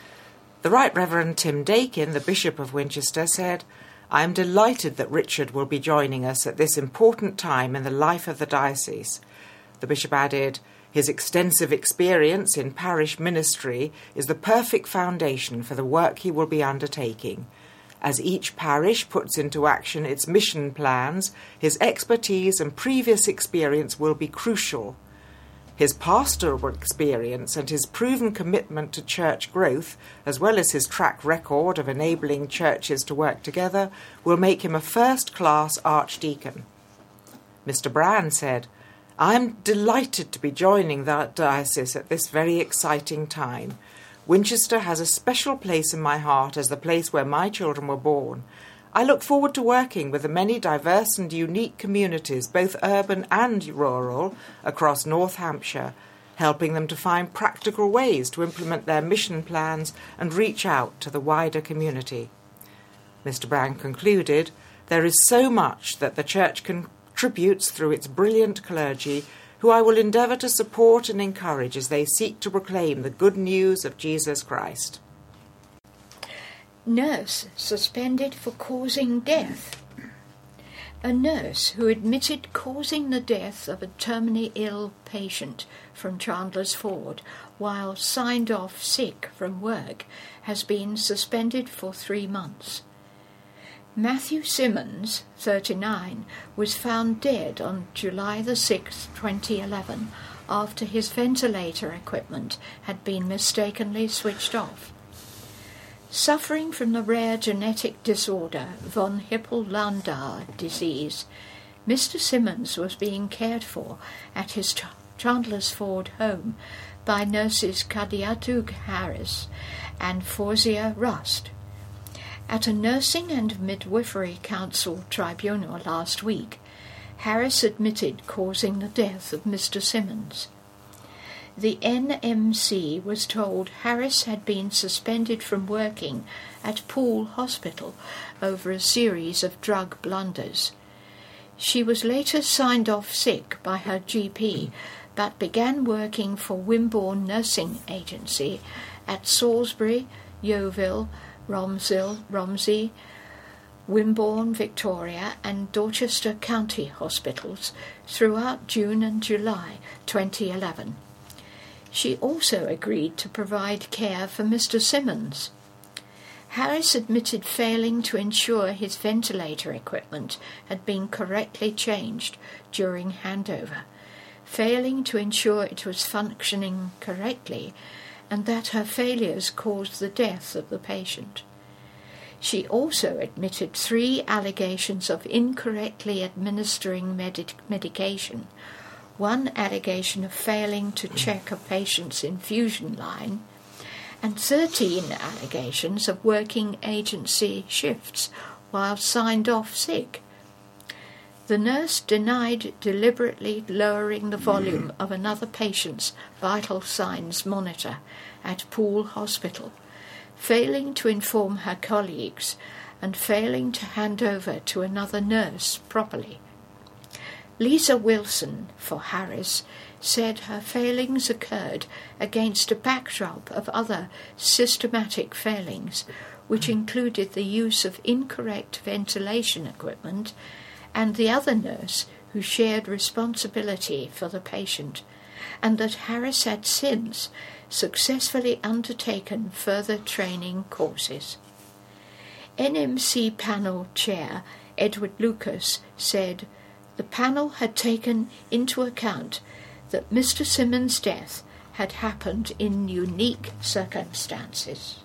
The Right Reverend Tim Dakin, the Bishop of Winchester, said, "I am delighted that Richard will be joining us at this important time in the life of the diocese." The Bishop added, "His extensive experience in parish ministry is the perfect foundation for the work he will be undertaking. As each parish puts into action its mission plans, his expertise and previous experience will be crucial. His pastoral experience and his proven commitment to church growth, as well as his track record of enabling churches to work together, will make him a first-class archdeacon." Mister Brand said, "I am delighted to be joining the diocese at this very exciting time. Winchester has a special place in my heart as the place where my children were born. I look forward to working with the many diverse and unique communities, both urban and rural, across North Hampshire, helping them to find practical ways to implement their mission plans and reach out to the wider community." Mister Brand concluded, "There is so much that the Church can contributes through its brilliant clergy, who I will endeavour to support and encourage as they seek to proclaim the good news of Jesus Christ." Nurse suspended for causing death. A nurse who admitted causing the death of a terminally ill patient from Chandler's Ford while signed off sick from work has been suspended for three months. Matthew Simmons, thirty-nine, was found dead on July the sixth, twenty eleven, after his ventilator equipment had been mistakenly switched off. Suffering from the rare genetic disorder von Hippel-Lindau disease, Mister Simmons was being cared for at his Ch- Chandler's Ford home by nurses Kadiatu Harris and Fausia Rust. At a Nursing and Midwifery Council tribunal last week, Harris admitted causing the death of Mister Simmons. The N M C was told Harris had been suspended from working at Poole Hospital over a series of drug blunders. She was later signed off sick by her G P, but began working for Wimborne Nursing Agency at Salisbury, Yeovil, Romsey, Romsey, Wimborne, Victoria and Dorchester County hospitals throughout June and July twenty eleven. She also agreed to provide care for Mister Simmons. Harris admitted failing to ensure his ventilator equipment had been correctly changed during handover, failing to ensure it was functioning correctly, and that her failures caused the death of the patient. She also admitted three allegations of incorrectly administering medi- medication, one allegation of failing to check a patient's infusion line, and thirteen allegations of working agency shifts while signed off sick. The nurse denied deliberately lowering the volume of another patient's vital signs monitor at Poole Hospital, failing to inform her colleagues and failing to hand over to another nurse properly. Lisa Wilson, for Harris, said her failings occurred against a backdrop of other systematic failings, which included the use of incorrect ventilation equipment and the other nurse who shared responsibility for the patient, and that Harris had since successfully undertaken further training courses. N M C panel chair Edward Lucas said the panel had taken into account that Mister Simmons' death had happened in unique circumstances.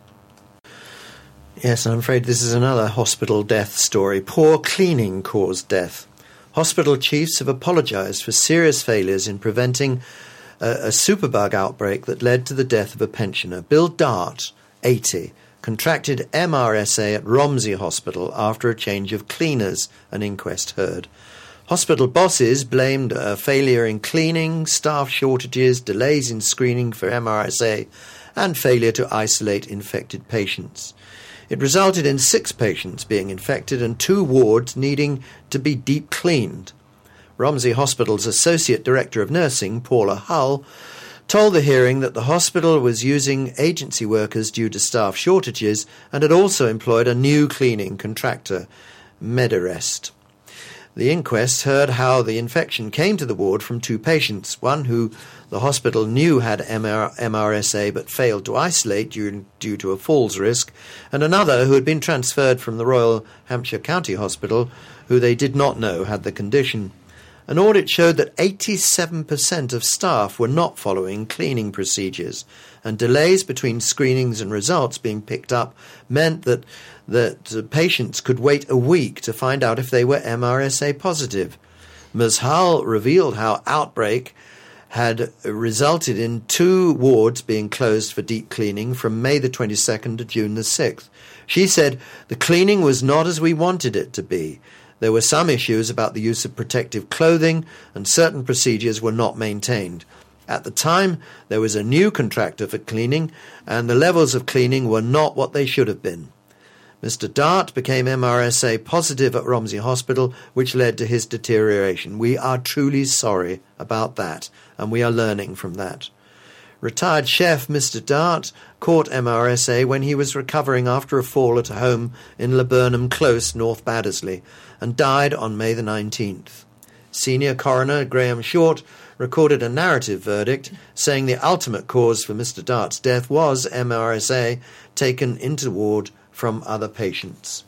Yes, I'm afraid this is another hospital death story. Poor cleaning caused death. Hospital chiefs have apologised for serious failures in preventing a, a superbug outbreak that led to the death of a pensioner. Bill Dart, eighty, contracted M R S A at Romsey Hospital after a change of cleaners, an inquest heard. Hospital bosses blamed a failure in cleaning, staff shortages, delays in screening for M R S A, and failure to isolate infected patients. It resulted in six patients being infected and two wards needing to be deep cleaned. Romsey Hospital's Associate Director of Nursing, Paula Hull, told the hearing that the hospital was using agency workers due to staff shortages and had also employed a new cleaning contractor, Medarest. The inquest heard how the infection came to the ward from two patients, one who the hospital knew had M R S A but failed to isolate due, due to a falls risk, and another who had been transferred from the Royal Hampshire County Hospital, who they did not know had the condition. An audit showed that eighty-seven percent of staff were not following cleaning procedures, and delays between screenings and results being picked up meant that that patients could wait a week to find out if they were M R S A positive. Miz Hull revealed how outbreak had resulted in two wards being closed for deep cleaning from May the twenty-second to June the sixth. She said the cleaning was not as we wanted it to be. There were some issues about the use of protective clothing, and certain procedures were not maintained. At the time, there was a new contractor for cleaning, and the levels of cleaning were not what they should have been. Mister Dart became M R S A positive at Romsey Hospital, which led to his deterioration. We are truly sorry about that, and we are learning from that. Retired chef Mister Dart caught M R S A when he was recovering after a fall at home in Laburnum Close, North Baddesley, and died on May the nineteenth. Senior coroner Graham Short recorded a narrative verdict saying the ultimate cause for Mister Dart's death was M R S A taken into ward from other patients.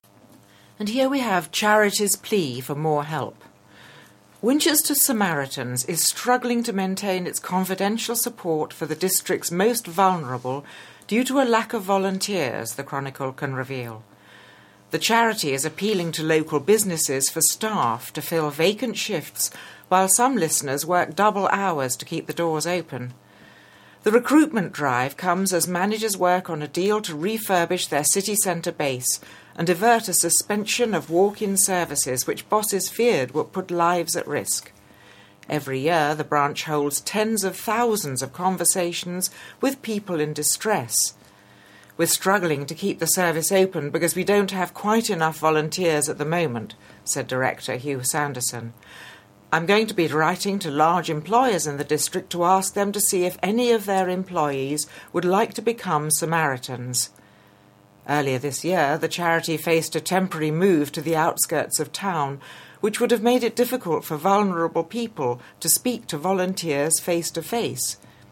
And here we have Charity's plea for more help. Winchester Samaritans is struggling to maintain its confidential support for the district's most vulnerable due to a lack of volunteers, the Chronicle can reveal. The charity is appealing to local businesses for staff to fill vacant shifts, while some listeners work double hours to keep the doors open. The recruitment drive comes as managers work on a deal to refurbish their city centre base and divert a suspension of walk-in services which bosses feared would put lives at risk. Every year, the branch holds tens of thousands of conversations with people in distress. We're struggling to keep the service open because we don't have quite enough volunteers at the moment, said Director Hugh Sanderson. I'm going to be writing to large employers in the district to ask them to see if any of their employees would like to become Samaritans. Earlier this year, the charity faced a temporary move to the outskirts of town, which would have made it difficult for vulnerable people to speak to volunteers face to face.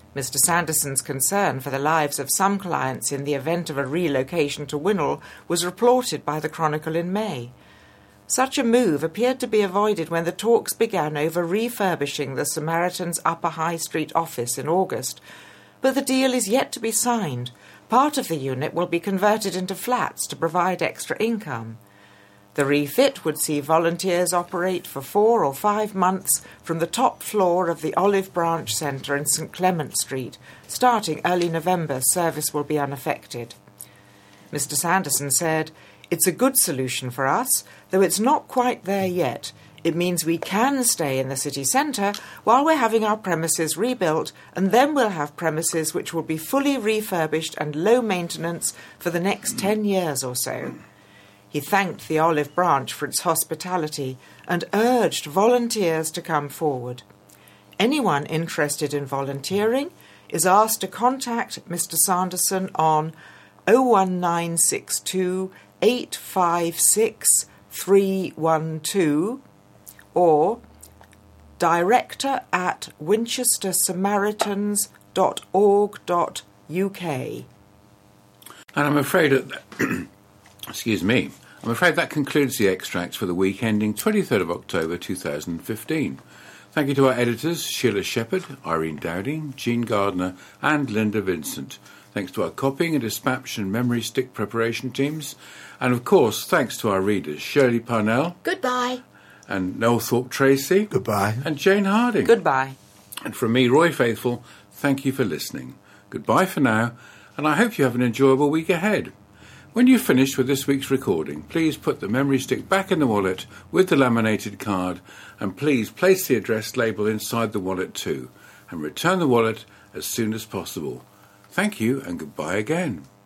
Mister Sanderson's concern for the lives of some clients in the event of a relocation to Winnell was reported by the Chronicle in May. Such a move appeared to be avoided when the talks began over refurbishing the Samaritans' Upper High Street office in August, but the deal is yet to be signed. Part of the unit will be converted into flats to provide extra income. The refit would see volunteers operate for four or five months from the top floor of the Olive Branch Centre in St Clement Street. Starting early November, service will be unaffected. Mister Sanderson said, "It's a good solution for us, though it's not quite there yet. It means we can stay in the city centre while we're having our premises rebuilt, and then we'll have premises which will be fully refurbished and low maintenance for the next ten years or so." He thanked the Olive Branch for its hospitality and urged volunteers to come forward. Anyone interested in volunteering is asked to contact Mister Sanderson on oh one nine six two, eight five six, three one two or director at winchester samaritans dot org dot U K. And I'm afraid that, excuse me, I'm afraid that concludes the extracts for the week ending twenty-third of October two thousand fifteen. Thank you to our editors, Sheila Shepherd, Irene Dowding, Jean Gardner and Linda Vincent. Thanks to our copying and dispatch and memory stick preparation teams. And of course, thanks to our readers, Shirley Parnell. Goodbye. And Noel Thorpe-Tracy. Goodbye. And Jane Harding. Goodbye. And from me, Roy Faithful, thank you for listening. Goodbye for now, and I hope you have an enjoyable week ahead. When you've finished with this week's recording, please put the memory stick back in the wallet with the laminated card, and please place the address label inside the wallet too, and return the wallet as soon as possible. Thank you, and goodbye again.